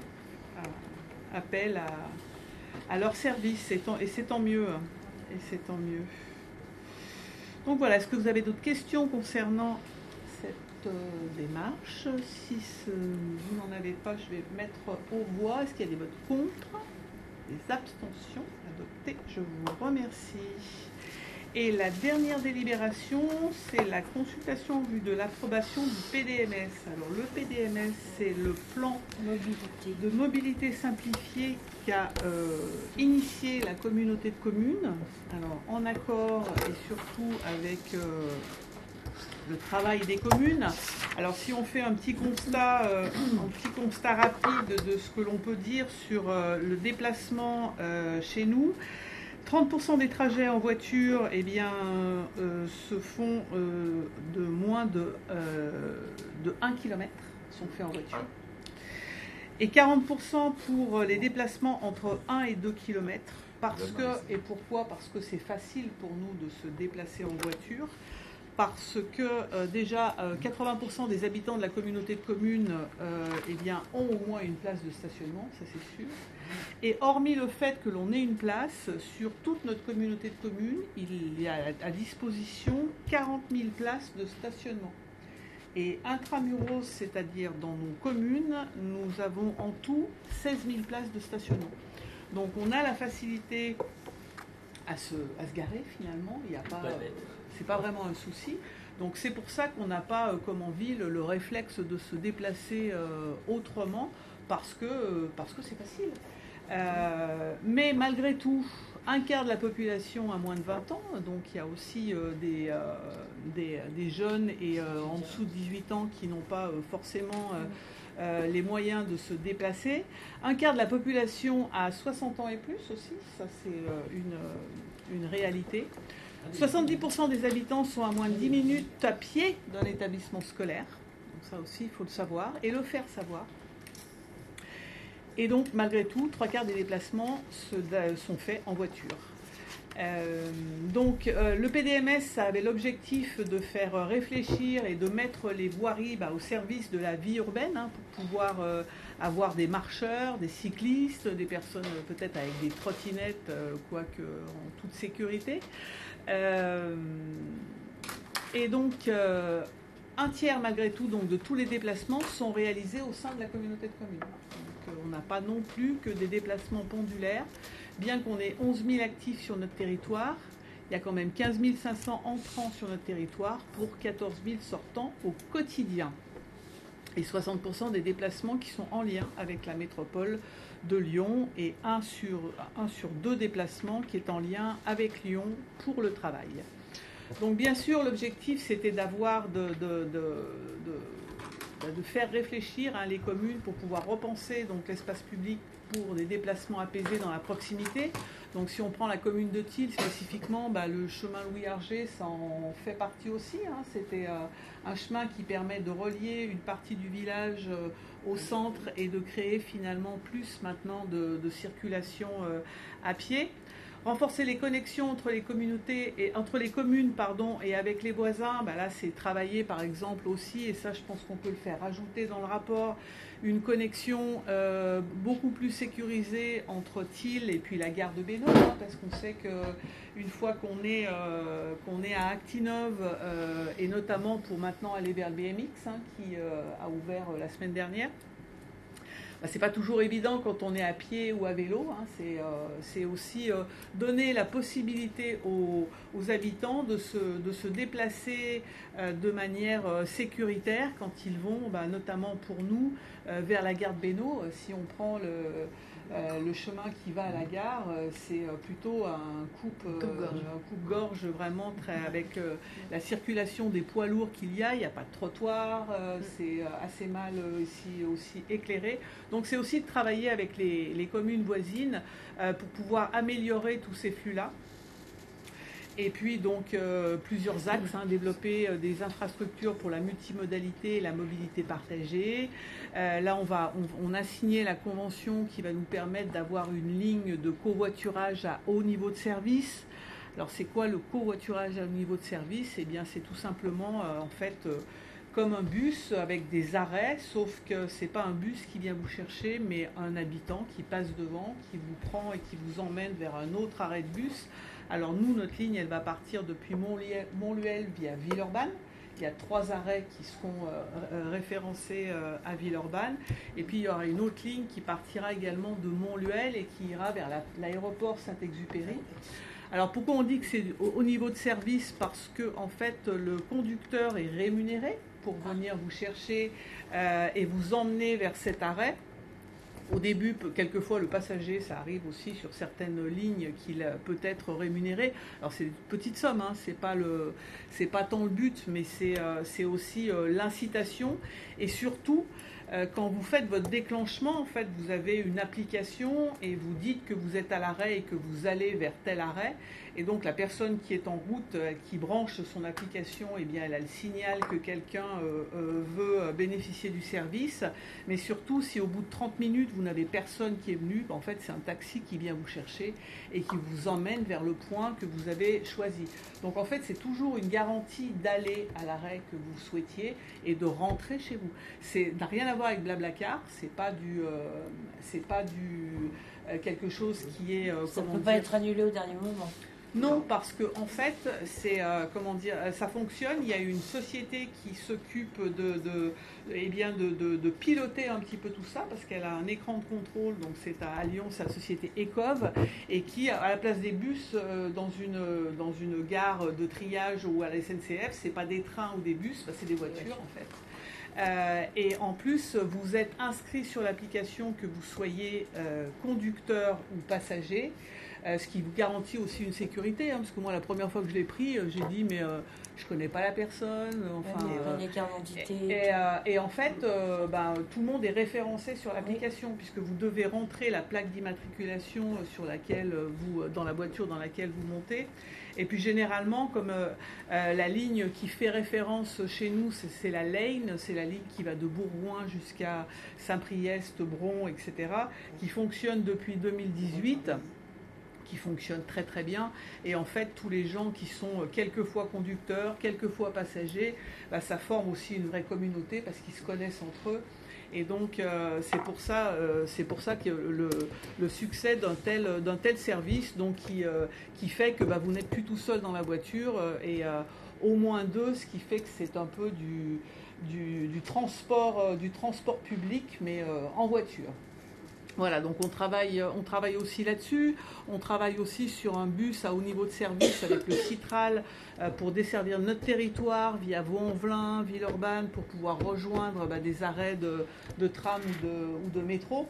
Speaker 1: à appel à, à leur service, et, tant, et c'est tant mieux. hein. Et c'est tant mieux. Donc voilà, est-ce que vous avez d'autres questions concernant cette euh, démarche? Si ce, vous n'en avez pas, je vais mettre aux voix. Est-ce qu'il y a des votes contre? Des abstentions? Adopté. Je vous remercie. Et la dernière délibération, c'est la consultation en vue de l'approbation du P D M S. Alors le P D M S, c'est le plan
Speaker 2: Mobilité.
Speaker 1: de mobilité simplifiée qu'a euh, initié la communauté de communes, alors en accord et surtout avec euh, le travail des communes. Alors si on fait un petit constat, euh, un petit constat rapide de ce que l'on peut dire sur euh, le déplacement euh, chez nous, trente pour cent des trajets en voiture eh bien, euh, se font euh, de moins de, euh, de un kilomètre, sont faits en voiture. Et quarante pour cent pour les déplacements entre un et deux kilomètres. Parce que, et pourquoi? Parce que c'est facile pour nous de se déplacer en voiture. Parce que euh, déjà euh, quatre-vingts pour cent des habitants de la communauté de communes euh, eh bien, ont au moins une place de stationnement, ça c'est sûr. Et hormis le fait que l'on ait une place, sur toute notre communauté de communes, il y a à disposition quarante mille places de stationnement. Et intramuros, c'est-à-dire dans nos communes, nous avons en tout seize mille places de stationnement. Donc on a la facilité à se, à se garer finalement, il n'y a pas... C'est pas vraiment un souci. Donc c'est pour ça qu'on n'a pas, euh, comme en ville, le réflexe de se déplacer euh, autrement, parce que euh, parce que c'est facile. Euh, mais malgré tout, un quart de la population a moins de vingt ans, donc il y a aussi euh, des, euh, des, des jeunes et euh, en dessous de dix-huit ans qui n'ont pas euh, forcément euh, euh, les moyens de se déplacer. Un quart de la population a soixante ans et plus aussi, ça c'est euh, une, une réalité. soixante-dix pour cent des habitants sont à moins de dix minutes à pied d'un établissement scolaire. Donc ça aussi, il faut le savoir et le faire savoir. Et donc, malgré tout, trois quarts des déplacements se, sont faits en voiture. Euh, donc, euh, le P D M S ça avait l'objectif de faire réfléchir et de mettre les voiries bah, au service de la vie urbaine, hein, pour pouvoir euh, avoir des marcheurs, des cyclistes, des personnes euh, peut-être avec des trottinettes, euh, quoique en toute sécurité. Euh, et donc, euh, un tiers malgré tout donc, de tous les déplacements sont réalisés au sein de la communauté de communes. Donc, euh, on n'a pas non plus que des déplacements pendulaires. Bien qu'on ait onze mille actifs sur notre territoire, il y a quand même quinze mille cinq cents entrants sur notre territoire pour quatorze mille sortants au quotidien. Et soixante pour cent des déplacements qui sont en lien avec la métropole de Lyon et un sur, un sur deux déplacements qui est en lien avec Lyon pour le travail. Donc bien sûr, l'objectif c'était d'avoir de, de, de, de, de faire réfléchir hein, les communes pour pouvoir repenser donc l'espace public pour des déplacements apaisés dans la proximité. Donc si on prend la commune de Thiel spécifiquement, bah, le chemin Louis Hergé, ça en fait partie aussi. Hein. C'était euh, un chemin qui permet de relier une partie du village euh, au centre et de créer finalement plus maintenant de, de circulation euh, à pied. Renforcer les connexions entre les communautés et entre les communes pardon, et avec les voisins, bah là c'est travailler par exemple aussi, et ça je pense qu'on peut le faire ajouter dans le rapport, une connexion euh, beaucoup plus sécurisée entre Thiel et puis la gare de Bénaud, hein, parce qu'on sait qu'une fois qu'on est, euh, qu'on est à Actinove, euh, et notamment pour maintenant aller vers le B M X, hein, qui euh, a ouvert euh, la semaine dernière, bah, c'est pas toujours évident quand on est à pied ou à vélo. Hein. C'est, euh, c'est aussi euh, donner la possibilité aux, aux habitants de se, de se déplacer euh, de manière euh, sécuritaire quand ils vont, bah, notamment pour nous, euh, vers la gare de Bénaud. Euh, si on prend le, euh, le chemin qui va à la gare, euh, c'est euh, plutôt un coupe, euh, un coupe-gorge vraiment très, avec euh, la circulation des poids lourds qu'il y a. Il n'y a pas de trottoir, euh, c'est assez mal euh, ici aussi éclairé. Donc c'est aussi de travailler avec les, les communes voisines euh, pour pouvoir améliorer tous ces flux-là. Et puis donc euh, plusieurs axes, hein, développer euh, des infrastructures pour la multimodalité et la mobilité partagée. Euh, là, on, va, on, on a signé la convention qui va nous permettre d'avoir une ligne de covoiturage à haut niveau de service. Alors c'est quoi le covoiturage à haut niveau de service? Eh bien c'est tout simplement euh, en fait euh, comme un bus avec des arrêts, sauf que c'est pas un bus qui vient vous chercher, mais un habitant qui passe devant, qui vous prend et qui vous emmène vers un autre arrêt de bus. Alors nous, notre ligne, elle va partir depuis Montluel via Villeurbanne. Il y a trois arrêts qui seront euh, référencés euh, à Villeurbanne. Et puis il y aura une autre ligne qui partira également de Montluel et qui ira vers l'aéroport Saint-Exupéry. Alors pourquoi on dit que c'est au, au niveau de service? Parce que en fait le conducteur est rémunéré pour venir vous chercher euh, et vous emmener vers cet arrêt. Au début, quelquefois, le passager, ça arrive aussi sur certaines lignes qu'il peut être rémunéré. Alors, c'est une petite somme, hein, c'est pas le, c'est pas tant le but, mais c'est, euh, c'est aussi euh, l'incitation. Et surtout, euh, quand vous faites votre déclenchement, en fait, vous avez une application et vous dites que vous êtes à l'arrêt et que vous allez vers tel arrêt. Et donc, la personne qui est en route, euh, qui branche son application, eh bien, elle a le signal que quelqu'un euh, euh, veut bénéficier du service. Mais surtout, si au bout de trente minutes, vous n'avez personne qui est venu, en fait, c'est un taxi qui vient vous chercher et qui vous emmène vers le point que vous avez choisi. Donc, en fait, c'est toujours une garantie d'aller à l'arrêt que vous souhaitiez et de rentrer chez vous. C'est n'a rien à voir avec Blablacar, c'est pas du, euh, c'est pas du euh, quelque chose qui est. Euh,
Speaker 2: Ça ne peut pas être annulé au dernier moment.
Speaker 1: Non, parce que en fait, c'est euh, comment dire, ça fonctionne. Il y a une société qui s'occupe de, de, eh bien de, de, de piloter un petit peu tout ça, parce qu'elle a un écran de contrôle. Donc c'est à Lyon, c'est la société Ecov, et qui, à la place des bus euh, dans une dans une gare de triage ou à la S N C F, c'est pas des trains ou des bus, bah, c'est des voitures en fait. Euh, et en plus, vous êtes inscrit sur l'application que vous soyez euh, conducteur ou passager. Euh, ce qui vous garantit aussi une sécurité, hein, parce que moi, la première fois que je l'ai pris, euh, j'ai dit, mais euh, je connais pas la personne. Enfin,
Speaker 2: ouais, euh,
Speaker 1: et, et, euh, et en fait, euh, ben, tout le monde est référencé sur l'application, oui. Puisque vous devez rentrer la plaque d'immatriculation sur laquelle vous, dans la voiture dans laquelle vous montez. Et puis généralement, comme euh, euh, la ligne qui fait référence chez nous, c'est, c'est la Lane, c'est la ligne qui va de Bourgoin jusqu'à Saint-Priest, Bron, et cetera, qui fonctionne depuis deux mille dix-huit. Qui fonctionne très très bien, et en fait tous les gens qui sont quelquefois conducteurs, quelquefois passagers, bah, ça forme aussi une vraie communauté parce qu'ils se connaissent entre eux, et donc euh, c'est pour ça euh, c'est pour ça que le, le succès d'un tel d'un tel service, donc qui euh, qui fait que bah, vous n'êtes plus tout seul dans la voiture, euh, et euh, au moins deux, ce qui fait que c'est un peu du du, du transport euh, du transport public, mais euh, en voiture. Voilà, donc on travaille, on travaille aussi là-dessus. On travaille aussi sur un bus à haut niveau de service avec le Citral euh, pour desservir notre territoire via Vaux-en-Velin, Villeurbanne, pour pouvoir rejoindre bah, des arrêts de, de tram ou de, ou de métro.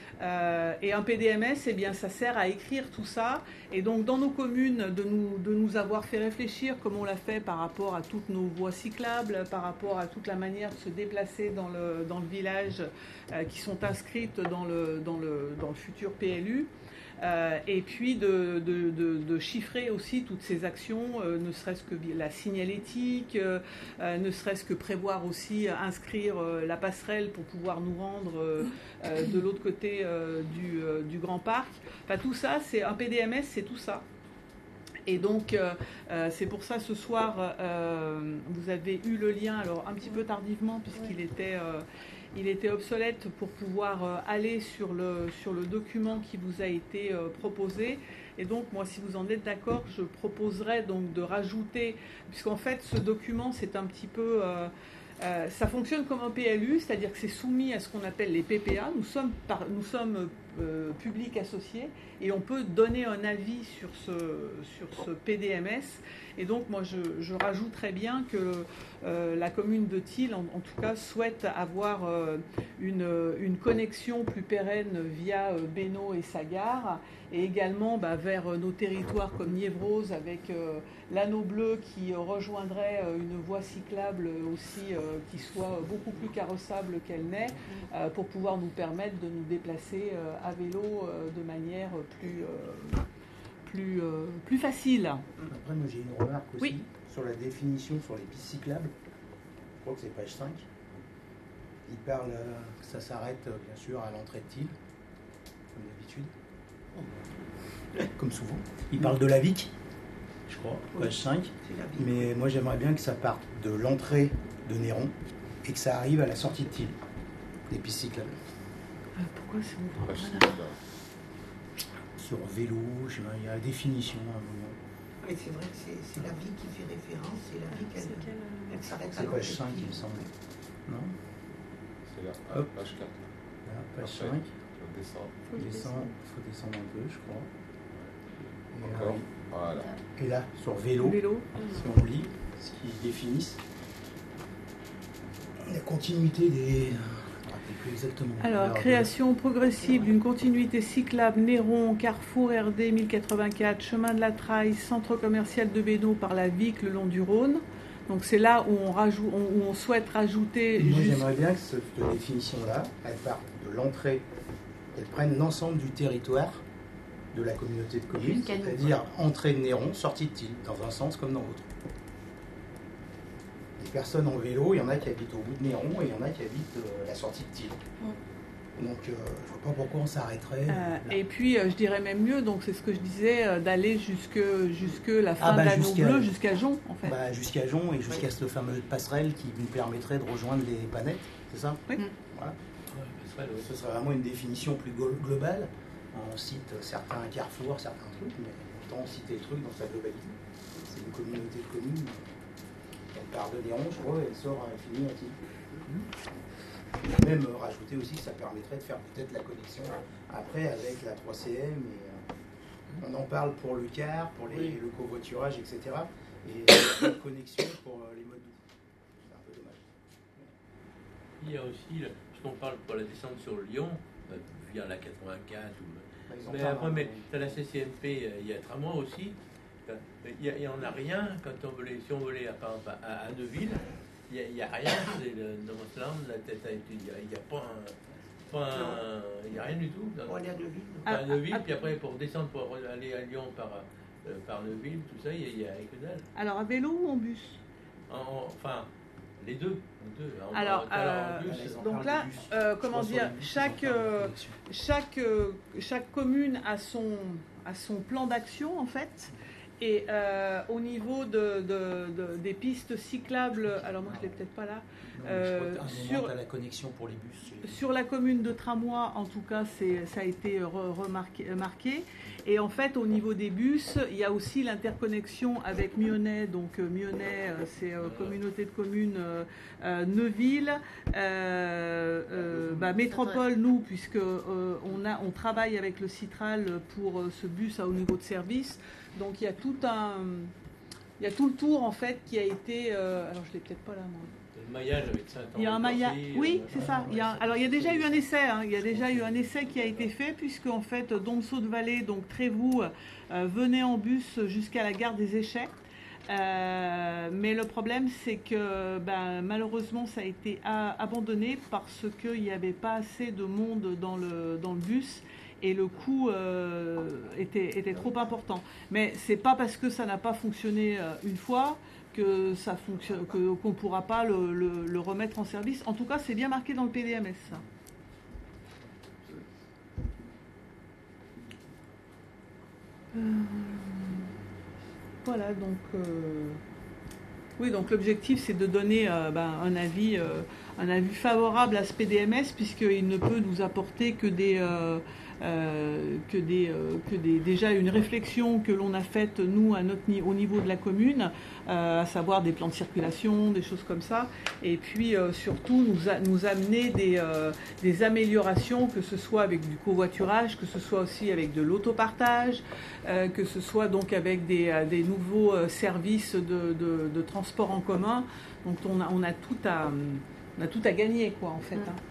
Speaker 1: Euh, et un P D M S, eh bien, ça sert à écrire tout ça. Et donc, dans nos communes, de nous, de nous avoir fait réfléchir, comme on l'a fait par rapport à toutes nos voies cyclables, par rapport à toute la manière de se déplacer dans le, dans le village, euh, qui sont inscrites dans le, dans le, dans le futur P L U. Euh, et puis de, de, de, de chiffrer aussi toutes ces actions, euh, ne serait-ce que la signalétique, euh, euh, ne serait-ce que prévoir aussi euh, inscrire euh, la passerelle pour pouvoir nous rendre euh, euh, de l'autre côté euh, du, euh, du Grand Parc. Enfin, tout ça, c'est un P D M S, c'est tout ça. Et donc, euh, euh, c'est pour ça, ce soir, euh, vous avez eu le lien, alors un petit peu tardivement, puisqu'il était... Euh, Il était obsolète pour pouvoir euh, aller sur le, sur le document qui vous a été euh, proposé. Et donc, moi, si vous en êtes d'accord, je proposerais donc de rajouter, puisqu'en fait, ce document, c'est un petit peu... Euh, euh, ça fonctionne comme un P L U, c'est-à-dire que c'est soumis à ce qu'on appelle les P P A. Nous sommes, par, nous sommes euh, publics associés et on peut donner un avis sur ce, sur ce P D M S. Et donc, moi, je, je rajouterais bien que euh, la commune de Thiel, en, en tout cas, souhaite avoir euh, une, une connexion plus pérenne via euh, Bénaud et sa gare, et également bah, vers nos territoires comme Niévroz, avec euh, l'anneau bleu qui euh, rejoindrait euh, une voie cyclable aussi euh, qui soit beaucoup plus carrossable qu'elle n'est, euh, pour pouvoir nous permettre de nous déplacer euh, à vélo euh, de manière plus... Euh, plus, euh, plus facile.
Speaker 7: Après, moi j'ai une remarque aussi oui. sur la définition sur les pistes cyclables. Je crois que c'est page cinq. Il parle euh, que ça s'arrête euh, bien sûr à l'entrée de Tille, comme d'habitude. Comme souvent. Il parle de la Vic, je crois, page cinq. Mais moi j'aimerais bien que ça parte de l'entrée de Néron et que ça arrive à la sortie de Tille, les pistes cyclables.
Speaker 1: Euh, pourquoi c'est bon voilà.
Speaker 7: Sur vélo, je sais pas, il y a la définition à un moment.
Speaker 6: Oui, c'est vrai que c'est la vie qui fait référence, c'est la vie qu'elle elle s'arrête à
Speaker 7: c'est page cinq, il me semble. Non
Speaker 5: C'est là,
Speaker 7: hop.
Speaker 5: page quatre.
Speaker 7: Là, page
Speaker 5: Après,
Speaker 7: cinq.
Speaker 5: On descend.
Speaker 7: Il descend, il faut descendre un peu, je crois. Et
Speaker 5: Encore.
Speaker 7: là,
Speaker 5: Voilà.
Speaker 7: Et là, sur vélo,
Speaker 1: vélo.
Speaker 7: si on lit ce qu'ils définissent, la continuité des... Plus exactement.
Speaker 1: Alors, Alors création de... progressive d'une continuité cyclable Néron, Carrefour R D mille quatre-vingt-quatre, chemin de la Traille, centre commercial de Bénaud par la Vic le long du Rhône. Donc c'est là où on, rajoute, où on souhaite rajouter...
Speaker 7: Moi
Speaker 1: juste...
Speaker 7: j'aimerais bien que cette définition-là, elle parte de l'entrée, elle prenne l'ensemble du territoire de la communauté de communes, c'est-à-dire entrée de Néron, sortie de Tille, dans un sens comme dans l'autre. Les personnes en vélo, il y en a qui habitent au bout de Néron et il y en a qui habitent euh, la sortie de Tille. Mm. Donc euh, je ne vois pas pourquoi on s'arrêterait.
Speaker 1: Euh, et puis euh, je dirais même mieux, donc c'est ce que je disais, euh, d'aller jusque, jusque la fin ah bah, de l'anneau bleu, jusqu'à Jon en fait.
Speaker 7: Bah, jusqu'à Jon et jusqu'à oui. cette fameuse passerelle qui nous permettrait de rejoindre les Panettes, c'est ça?
Speaker 1: Oui. Mm.
Speaker 7: Voilà. Ouais, ce serait vraiment une définition plus globale. On cite certains carrefours, certains trucs, mais autant citer le truc dans sa globalité. C'est une communauté de communes. Elle part de Néron, je crois, et elle sort à l'infini à Tille. Même rajouter aussi que ça permettrait de faire peut-être la connexion après avec la trois C M. Et, euh, on en parle pour le car, pour les, oui. le covoiturage, et cetera. Et la connexion pour euh, les modes doux. C'est un peu dommage.
Speaker 4: Il y a aussi, puisqu'on parle pour la descente sur Lyon, euh, via la quatre-vingt-quatre, ou, mais après, mais tu as la C C M P, il y a Tramway aussi. Il n'y en a rien quand on voulait, si on voulait à, à, à Neuville. Il n'y a, a rien, c'est le Novoland, la tête à étudier. Il n'y a pas un. Pas un il n'y a rien du tout.
Speaker 6: Pour aller à Neuville.
Speaker 4: À ah, Neuville, ah, puis après pour descendre, pour aller à Lyon par, euh, par Neuville, tout ça, il n'y a, a que dalle.
Speaker 1: Alors à vélo ou en bus
Speaker 4: en, en, Enfin, les deux. Les deux. En,
Speaker 1: alors,
Speaker 4: en,
Speaker 1: euh,
Speaker 4: en bus,
Speaker 1: donc là, euh, comment dire, chaque, euh, chaque, euh, chaque commune a son, a son plan d'action en fait. Et euh, au niveau de, de, de, des pistes cyclables, alors moi je ne l'ai peut-être pas là,
Speaker 7: non,
Speaker 1: euh, sur,
Speaker 7: la connexion pour les bus.
Speaker 1: Sur la commune de Tramway, en tout cas, ça a été re, remarqué, remarqué. Et en fait, au niveau des bus, il y a aussi l'interconnexion avec Myonnais. Donc Myonnais, c'est euh, communauté de communes euh, euh, Neuville, euh, euh, bah, Métropole, nous, puisque euh, on, a, on travaille avec le Citral pour euh, ce bus à haut niveau de service. Donc il y a tout un, il y a tout le tour en fait qui a été, euh, alors je l'ai peut-être pas là moi.
Speaker 4: Le maillage avec ça.
Speaker 1: Il y a un maillage, oui euh, c'est ça. Il y a, alors il y a déjà eu un essai, hein, il y a déjà eu un essai qui a été fait puisque en fait Dompsau-de-Vallée, donc Trévoux, euh, venait en bus jusqu'à la gare des Échets. Euh, mais le problème c'est que ben, malheureusement ça a été a, abandonné parce qu'il n'y avait pas assez de monde dans le, dans le bus. Et le coût euh, était, était trop important. Mais c'est pas parce que ça n'a pas fonctionné euh, une fois que ça fonctionne, que, qu'on ne pourra pas le, le, le remettre en service. En tout cas, c'est bien marqué dans le P D M S. Ça. Euh, voilà, donc... Euh, oui, donc l'objectif, c'est de donner euh, ben, un avis, euh, un avis favorable à ce P D M S, puisqu'il ne peut nous apporter que des... Euh, Euh, que, des, euh, que des, déjà une réflexion que l'on a faite nous à notre, au niveau de la commune, euh, à savoir des plans de circulation, des choses comme ça, et puis euh, surtout nous, a, nous amener des, euh, des améliorations, que ce soit avec du covoiturage, que ce soit aussi avec de l'autopartage, euh, que ce soit donc avec des, des nouveaux services de, de, de transport en commun. Donc on a, on a, tout, à, on a tout à gagner quoi en fait. Hein.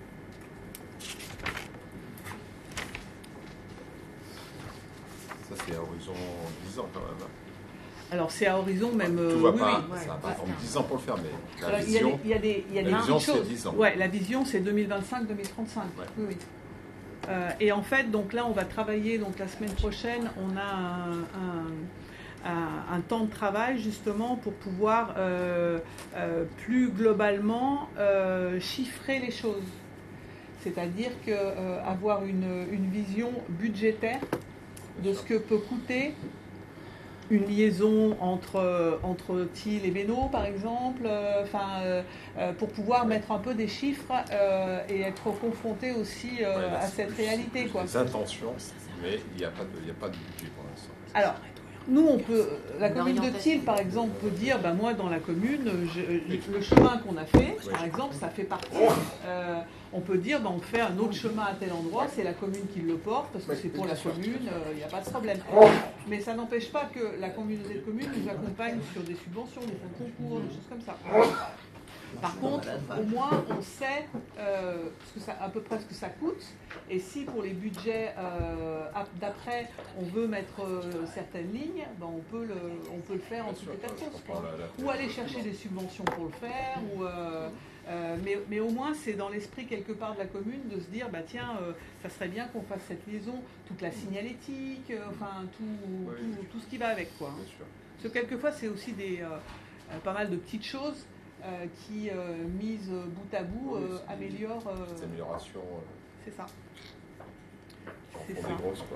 Speaker 5: C'est à horizon dix ans quand même.
Speaker 1: Alors c'est à horizon même...
Speaker 5: Tout va
Speaker 1: oui,
Speaker 5: pas,
Speaker 1: oui,
Speaker 5: ça va
Speaker 1: ouais,
Speaker 5: pas
Speaker 1: ouais.
Speaker 5: prendre dix ans pour le faire, mais la
Speaker 1: Alors,
Speaker 5: vision,
Speaker 1: il y a des, il y a des, il y a
Speaker 5: la
Speaker 1: des
Speaker 5: vision
Speaker 1: choses.
Speaker 5: c'est dix ans.
Speaker 1: Ouais, la vision c'est deux mille vingt-cinq deux mille trente-cinq. Ouais. Oui, oui. Euh, et en fait, donc là, on va travailler, donc la semaine prochaine, on a un, un, un, un temps de travail justement pour pouvoir euh, euh, plus globalement euh, chiffrer les choses. C'est-à-dire que euh, avoir une, une vision budgétaire de ce que peut coûter une liaison entre, entre Thiel et Bénaud, par exemple, euh, euh, euh, pour pouvoir mettre un peu des chiffres euh, et être confronté aussi euh, ouais, à cette plus, réalité.
Speaker 5: Plus
Speaker 1: quoi.
Speaker 5: Des intentions, mais il n'y a, a pas de budget pour l'instant.
Speaker 1: Alors, nous, on peut, la commune de Thiel, par exemple, peut dire, ben moi, dans la commune, je, le chemin qu'on a fait, oui. par exemple, ça fait partie. Euh, on peut dire, ben, on fait un autre chemin à tel endroit, c'est la commune qui le porte, parce que c'est pour la commune, il n'y a pas de problème. Mais ça n'empêche pas que la communauté de communes nous accompagne sur des subventions, des fonds de concours, des choses comme ça. Par contre, au moins, on sait euh, ce que ça, à peu près ce que ça coûte. Et si pour les budgets euh, d'après, on veut mettre euh, certaines lignes, ben on, peut le, on peut le faire en tout état de cause. Ou aller chercher des subventions pour le faire. Ou, euh, euh, mais, mais au moins, c'est dans l'esprit quelque part de la commune de se dire, bah, tiens, euh, ça serait bien qu'on fasse cette liaison, toute la signalétique, euh, enfin tout, oui, tout, tout ce qui va avec. Quoi, hein. Parce que quelquefois, c'est aussi des, euh, pas mal de petites choses. Euh, qui, euh, mise bout à bout, euh, oui, améliore. Euh,
Speaker 5: des améliorations. Euh,
Speaker 1: c'est ça.
Speaker 5: C'est ça. Des grosses,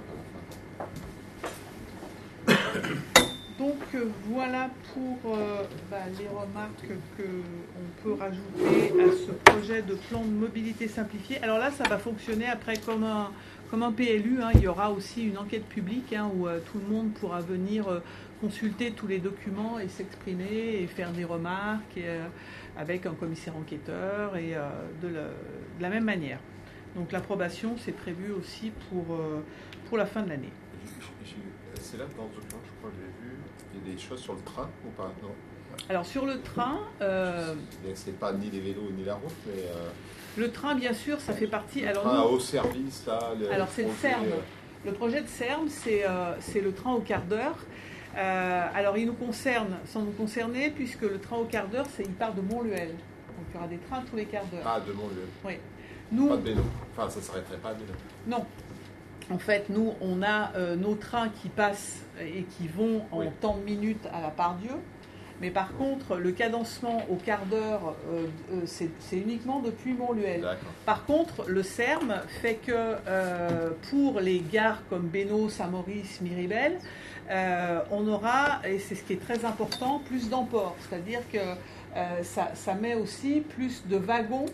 Speaker 1: quoi. Donc euh, voilà pour euh, bah, les remarques qu'on peut rajouter à ce projet de plan de mobilité simplifié. Alors là, ça va fonctionner après comme un, comme un P L U. Hein. Il y aura aussi une enquête publique hein, où euh, tout le monde pourra venir euh, consulter tous les documents et s'exprimer et faire des remarques et, euh, avec un commissaire enquêteur et euh, de, la, de la même manière. Donc l'approbation, c'est prévu aussi pour, euh, pour la fin de l'année.
Speaker 5: C'est là dans le document, je crois que j'ai vu, il y a des choses sur le train ou pas? Non.
Speaker 1: Alors sur le train... Euh,
Speaker 5: c'est pas ni les vélos ni la route, mais... Euh,
Speaker 1: le train, bien sûr, ça fait partie...
Speaker 5: Le
Speaker 1: alors,
Speaker 5: train
Speaker 1: nous,
Speaker 5: à haut service, là... Le
Speaker 1: alors c'est le CERM.
Speaker 5: Euh...
Speaker 1: Le projet de CERM, c'est euh, le train au quart d'heure. Euh, alors il nous concerne, sans nous concerner, puisque le train au quart d'heure, il part de Montluel. Donc il y aura des trains tous les quarts d'heure.
Speaker 5: Ah, de Montluel.
Speaker 1: Oui. Nous,
Speaker 5: pas de Bénaud. Enfin, ça ne s'arrêterait pas à Bénaud.
Speaker 1: Non. En fait, nous, on a euh, nos trains qui passent et qui vont en oui. temps de minutes à la Part-Dieu. Mais par contre, le cadencement au quart d'heure, euh, euh, c'est uniquement depuis Montluel. Par contre, le CERM fait que euh, pour les gares comme Bénaud, Saint-Maurice, Miribel, euh, on aura, et c'est ce qui est très important, plus d'emport. C'est-à-dire que euh, ça, ça met aussi plus de wagons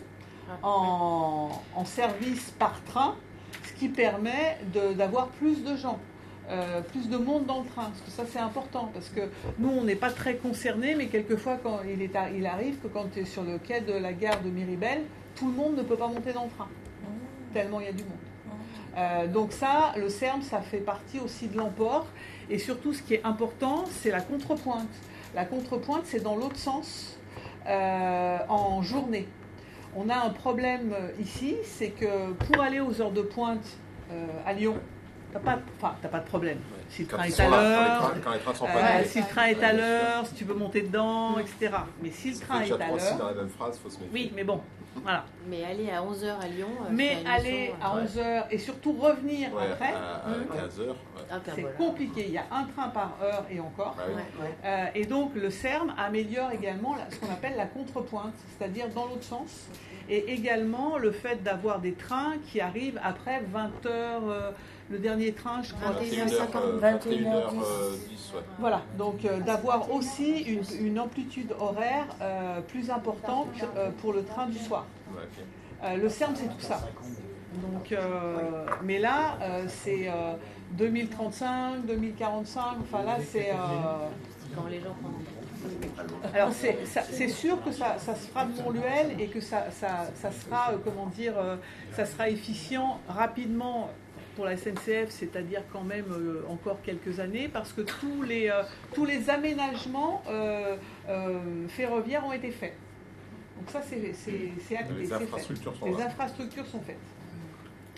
Speaker 1: en, en service par train, ce qui permet d'avoir plus de gens. Euh, plus de monde dans le train, parce que ça c'est important, parce que nous on n'est pas très concernés, mais quelquefois quand il, est à, il arrive que quand tu es sur le quai de la gare de Miribel, tout le monde ne peut pas monter dans le train, mmh. tellement il y a du monde. Mmh. Euh, donc ça, le CERM, ça fait partie aussi de l'emport, et surtout ce qui est important, c'est la contrepointe. La contrepointe, c'est dans l'autre sens, euh, en journée. On a un problème ici, c'est que pour aller aux heures de pointe euh, à Lyon, T'as pas, enfin, t'as pas de problème. Si le train est à l'heure, euh, si le train est à l'heure, si tu veux monter dedans, et cetera. Mais si le train est à l'heure,
Speaker 5: dans la même phrase, faut se méfier.
Speaker 1: Oui, mais bon, voilà.
Speaker 8: Mais aller à onze heures à Lyon.
Speaker 1: Mais aller à onze heures et surtout revenir
Speaker 5: ouais,
Speaker 1: après,
Speaker 5: à quinze heures, ouais.
Speaker 1: c'est compliqué. Il y a un train par heure et encore. Ouais, ouais. Euh, et donc le CERM améliore également ce qu'on appelle la contrepointe, c'est-à-dire dans l'autre sens. Et également le fait d'avoir des trains qui arrivent après vingt heures. Euh, Le dernier train, je crois,
Speaker 8: vingt et une heures dix.
Speaker 1: Ouais. Voilà, donc euh, d'avoir aussi une, une amplitude horaire euh, plus importante euh, pour le train du soir. Euh, le CERM, c'est tout ça. Donc, euh, mais là, euh, c'est euh, deux mille trente-cinq, deux mille quarante-cinq, enfin là, c'est... Euh,
Speaker 8: quand les gens prennent...
Speaker 1: Alors c'est sûr que ça, ça se fera de Montluel et que ça, ça, ça sera, euh, comment dire, euh, ça sera efficient rapidement pour la S N C F, c'est-à-dire quand même euh, encore quelques années, parce que tous les, euh, tous les aménagements euh, euh, ferroviaires ont été faits. Donc ça, c'est acté.
Speaker 5: Les infrastructures sont
Speaker 1: Les infrastructures sont faites.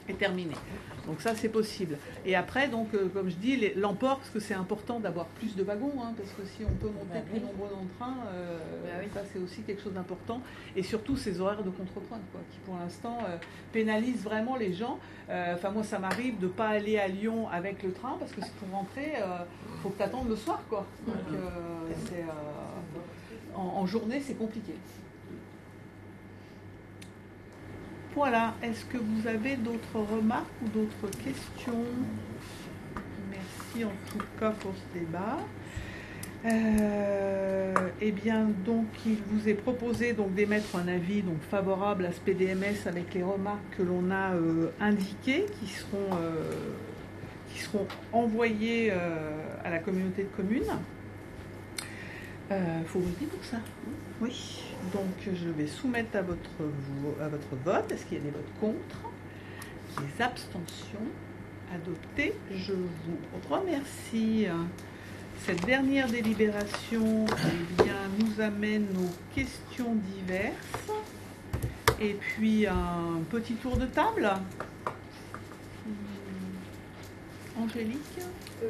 Speaker 1: est terminée. Donc ça, c'est possible. Et après, donc, euh, comme je dis, les, l'emport, parce que c'est important d'avoir plus de wagons, hein, parce que si on peut monter bah, plus oui. nombreux dans le train, euh, bah, oui. ça, c'est aussi quelque chose d'important. Et surtout, ces horaires de contre-pointe, quoi, qui, pour l'instant, euh, pénalisent vraiment les gens. Enfin, euh, moi, ça m'arrive de ne pas aller à Lyon avec le train, parce que pour rentrer, il euh, faut que tu attendes le soir, quoi. Donc, euh, c'est, euh, en, en journée, c'est compliqué. Voilà, est-ce que vous avez d'autres remarques ou d'autres questions? Merci en tout cas pour ce débat. Euh, eh bien, donc, il vous est proposé donc, d'émettre un avis donc, favorable à ce P D M S avec les remarques que l'on a euh, indiquées, qui seront, euh, qui seront envoyées euh, à la communauté de communes. Il euh, faut voter pour ça. Oui. Donc, je vais soumettre à votre, à votre vote. Est-ce qu'il y a des votes contre? Des abstentions? Adoptées. Je vous remercie. Cette dernière délibération eh bien, nous amène aux questions diverses. Et puis, un petit tour de table. Angélique
Speaker 9: euh,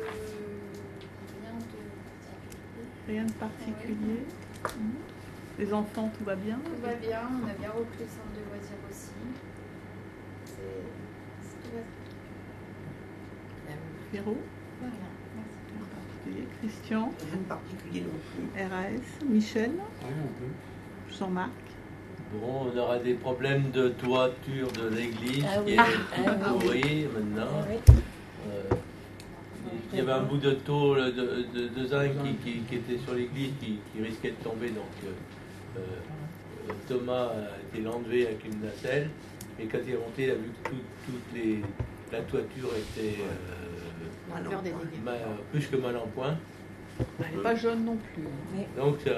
Speaker 1: Rien de particulier. Mmh. Les enfants, tout va bien?
Speaker 9: Tout va bien, on a bien repris le centre de loisirs aussi. C'est, c'est tout va bien.
Speaker 1: Féraud?
Speaker 9: Voilà,
Speaker 1: merci. Christian?
Speaker 6: Rien de particulier non plus.
Speaker 1: R A S? Michel?
Speaker 10: Rien non plus.
Speaker 1: Jean-Marc?
Speaker 4: Bon, on aura des problèmes de toiture de l'église
Speaker 2: ah, oui.
Speaker 4: qui est
Speaker 2: ah,
Speaker 4: pourrie ah, maintenant.
Speaker 2: Ah, oui.
Speaker 4: euh, il y avait un bout de tôle de, de, de zinc qui, qui, qui était sur l'église qui, qui risquait de tomber. Donc, euh, euh, Thomas a été l'enlevé avec une nacelle. Et quand il est monté, il a vu que tout, toutes les, la toiture était euh,
Speaker 2: mal
Speaker 4: mal, plus que mal en point.
Speaker 1: Elle n'est pas jaune non plus.
Speaker 2: Oui.
Speaker 4: Donc, ça,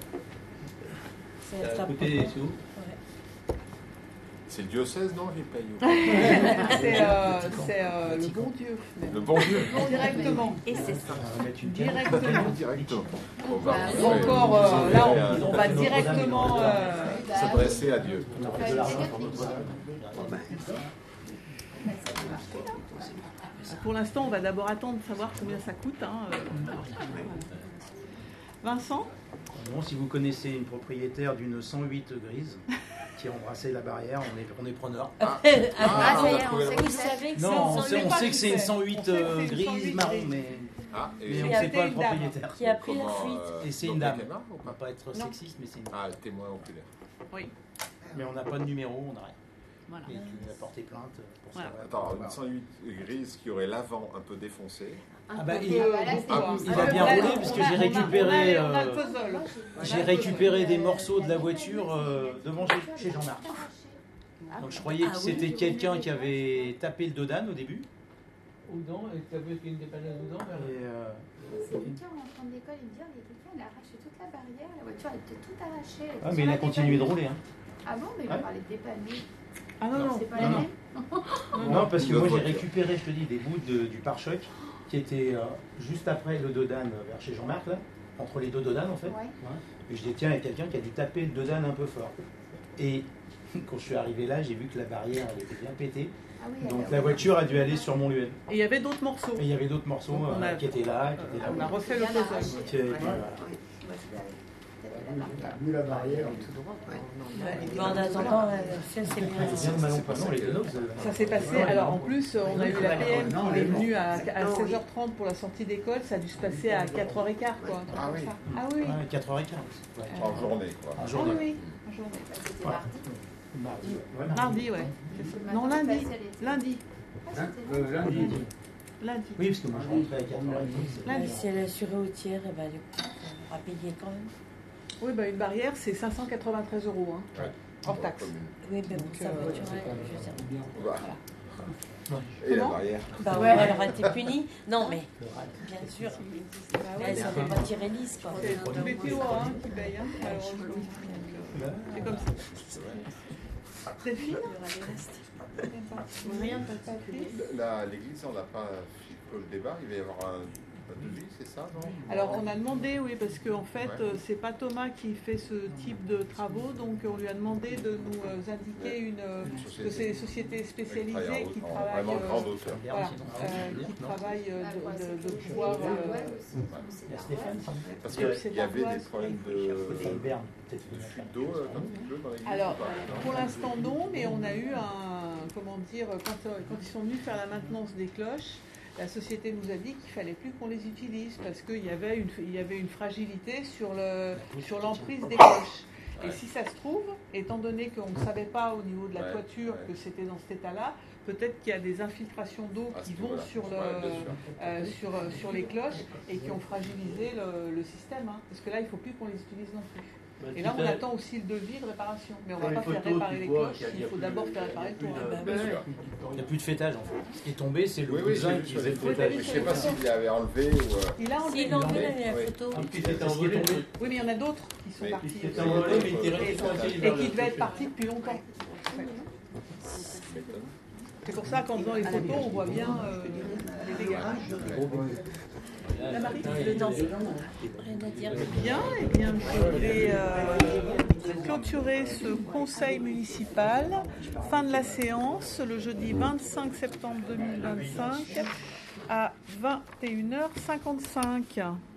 Speaker 4: ça a coûté des sous.
Speaker 5: Ouais. C'est le diocèse, non, qui paye?
Speaker 1: C'est euh, euh, le bon Dieu.
Speaker 5: Le bon Dieu.
Speaker 1: Directement.
Speaker 2: Et c'est ça.
Speaker 1: Directement.
Speaker 5: Directement.
Speaker 1: On va encore, euh, là, on, on va directement euh,
Speaker 5: s'adresser à Dieu.
Speaker 1: Pour l'instant, on va d'abord attendre de savoir combien ça coûte. Hein. Vincent?
Speaker 7: Bon, si vous connaissez une propriétaire d'une cent huit grise qui a embrassé la barrière, on est, on est preneur.
Speaker 2: Ah,
Speaker 5: ah,
Speaker 2: ah ça y est,
Speaker 5: on
Speaker 2: on sait que c'est
Speaker 7: non, on sait, on sait que c'est une cent huit euh, grise marron, mais,
Speaker 5: ah,
Speaker 7: mais on ne sait pas le propriétaire.
Speaker 2: Qui a pris la fuite.
Speaker 7: Et c'est une dame. On ne va pas être sexiste, mais c'est une dame.
Speaker 5: Ah, le témoin oculaire.
Speaker 1: Oui.
Speaker 7: Mais on n'a pas de numéro, on n'a rien.
Speaker 1: Voilà.
Speaker 7: Et tu as porté plainte pour
Speaker 1: voilà.
Speaker 7: ça.
Speaker 5: Attends, une cent huit grise qui aurait l'avant un peu défoncé.
Speaker 7: Ah bah, il,
Speaker 9: ah bah là,
Speaker 7: ah, il a bien roulé puisque j'ai récupéré,
Speaker 1: on a, on a, on a
Speaker 7: euh, j'ai récupéré des morceaux de la voiture euh, devant chez, chez Jean-Marc. Donc je croyais que ah, c'était oui, quelqu'un qui avait tapé le dodane au début.
Speaker 4: Ou non, et tu as vu qu'il y a une dépannage dedans.
Speaker 7: Euh,
Speaker 9: c'est quelqu'un en rentrant de l'école, il me dit, il y a quelqu'un, il a arraché toute la barrière, la voiture elle était toute arrachée.
Speaker 7: Ah mais il a continué de rouler. Hein.
Speaker 9: Ah bon, mais il
Speaker 7: ouais.
Speaker 9: parlait de dépanner.
Speaker 1: Ah non, non,
Speaker 9: c'est pas
Speaker 7: non,
Speaker 9: la
Speaker 7: non.
Speaker 9: même.
Speaker 7: Non, parce que moi j'ai récupéré, je te dis, des bouts de, du pare-choc qui étaient euh, juste après le dodane vers chez Jean-Marc, là, entre les deux dodanes en fait.
Speaker 9: Ouais.
Speaker 7: Ouais. Et je dis, tiens, il y a quelqu'un qui a dû taper le dodane un peu fort. Et quand je suis arrivé là, j'ai vu que la barrière elle était bien pétée.
Speaker 9: Ah oui,
Speaker 7: donc la voiture a dû aller sur mon Montluel.
Speaker 1: Et il y avait d'autres morceaux.
Speaker 7: Et il y avait d'autres morceaux euh, a, qui étaient là, qui étaient là.
Speaker 1: On a refait le puzzle.
Speaker 7: Qui, ouais. Voilà.
Speaker 10: Vu la barrière
Speaker 2: tout droit. Ouais. En attendant, c'est bien.
Speaker 1: Ça s'est passé. Alors en plus, on a eu la P M qui est venue à, à seize heures trente pour la sortie d'école. Ça a dû se passer à quatre heures quinze quoi.
Speaker 5: Ah oui.
Speaker 1: Ah oui.
Speaker 7: Ouais, quatre heures quinze.
Speaker 5: Ouais. En journée quoi.
Speaker 7: En journée.
Speaker 1: Ah oui. En journée.
Speaker 9: C'était mardi.
Speaker 7: Mardi.
Speaker 1: Ouais, mardi, ouais. Non, lundi. Lundi.
Speaker 10: Hein euh, lundi.
Speaker 1: Lundi.
Speaker 7: Oui, parce que moi je rentrais à quatre heures quinze.
Speaker 2: Lundi. Si elle est assurée routière, bah, du coup, on va payer quand même.
Speaker 1: Oui, bah, une barrière, c'est cinq cent quatre-vingt-treize euros. Hein,
Speaker 5: ouais.
Speaker 1: Hors taxe.
Speaker 2: Oui, mais bon, ça
Speaker 1: euh,
Speaker 2: voiture, je veux dire.
Speaker 5: Voilà.
Speaker 2: Voilà.
Speaker 5: Et la barrière.
Speaker 2: Bah ouais, elle aurait été punie. Non, mais bien sûr. Bah ouais, elle ne savait pas tirer lisse, quoi.
Speaker 1: C'est tous les kilois hein, qui payent, hein, malheureusement. C'est comme ça. Delphine ?
Speaker 2: Rien.
Speaker 5: L'église, on n'a pas fait le débat. Il va y avoir un devis, c'est ça, non?
Speaker 1: Alors on a demandé, oui, parce qu'en fait, ouais. c'est pas Thomas qui fait ce type de travaux, donc on lui a demandé de nous indiquer une, une société, que c'est des sociétés spécialisées qui travaillent, euh, voilà, euh, qui travaillent de, de, de pouvoir. Euh,
Speaker 5: Parce qu'il y avait des problèmes de, de fuite d'eau quand il pleut dans l'église.
Speaker 1: Alors pour l'instant non, mais on a eu un, comment dire, quand, quand ils sont venus faire la maintenance des cloches. La société nous a dit qu'il ne fallait plus qu'on les utilise parce qu'il y avait une, il y avait une fragilité sur, le, sur l'emprise des cloches. Et si ça se trouve, étant donné qu'on ne savait pas au niveau de la toiture que c'était dans cet état-là, peut-être qu'il y a des infiltrations d'eau qui vont sur, le, euh, sur, sur les cloches et qui ont fragilisé le, le système. Hein. Parce que là, il ne faut plus qu'on les utilise non plus. Et là, on attend aussi le devis de réparation. Mais on ne va pas faire réparer les cloches, il faut d'abord faire réparer le toit.
Speaker 11: Il n'y a plus de fêtage en fait. Ce qui est tombé, c'est le
Speaker 5: oui,
Speaker 11: cousin
Speaker 5: oui,
Speaker 11: qui faisait le fêtage.
Speaker 5: Je ne sais pas s'il l'avait enlevé ou.
Speaker 1: Il a enlevé,
Speaker 2: il a enlevé la photo.
Speaker 1: Oui, mais il y en a d'autres qui sont partis. Et qui devaient être partis depuis longtemps. C'est pour ça qu'en faisant les photos, on voit bien euh, les dégâts. La Marie, le temps. Bien, et bien, je vais euh, clôturer ce conseil municipal. Fin de la séance, le jeudi vingt-cinq septembre deux mille vingt-cinq à vingt et une heures cinquante-cinq.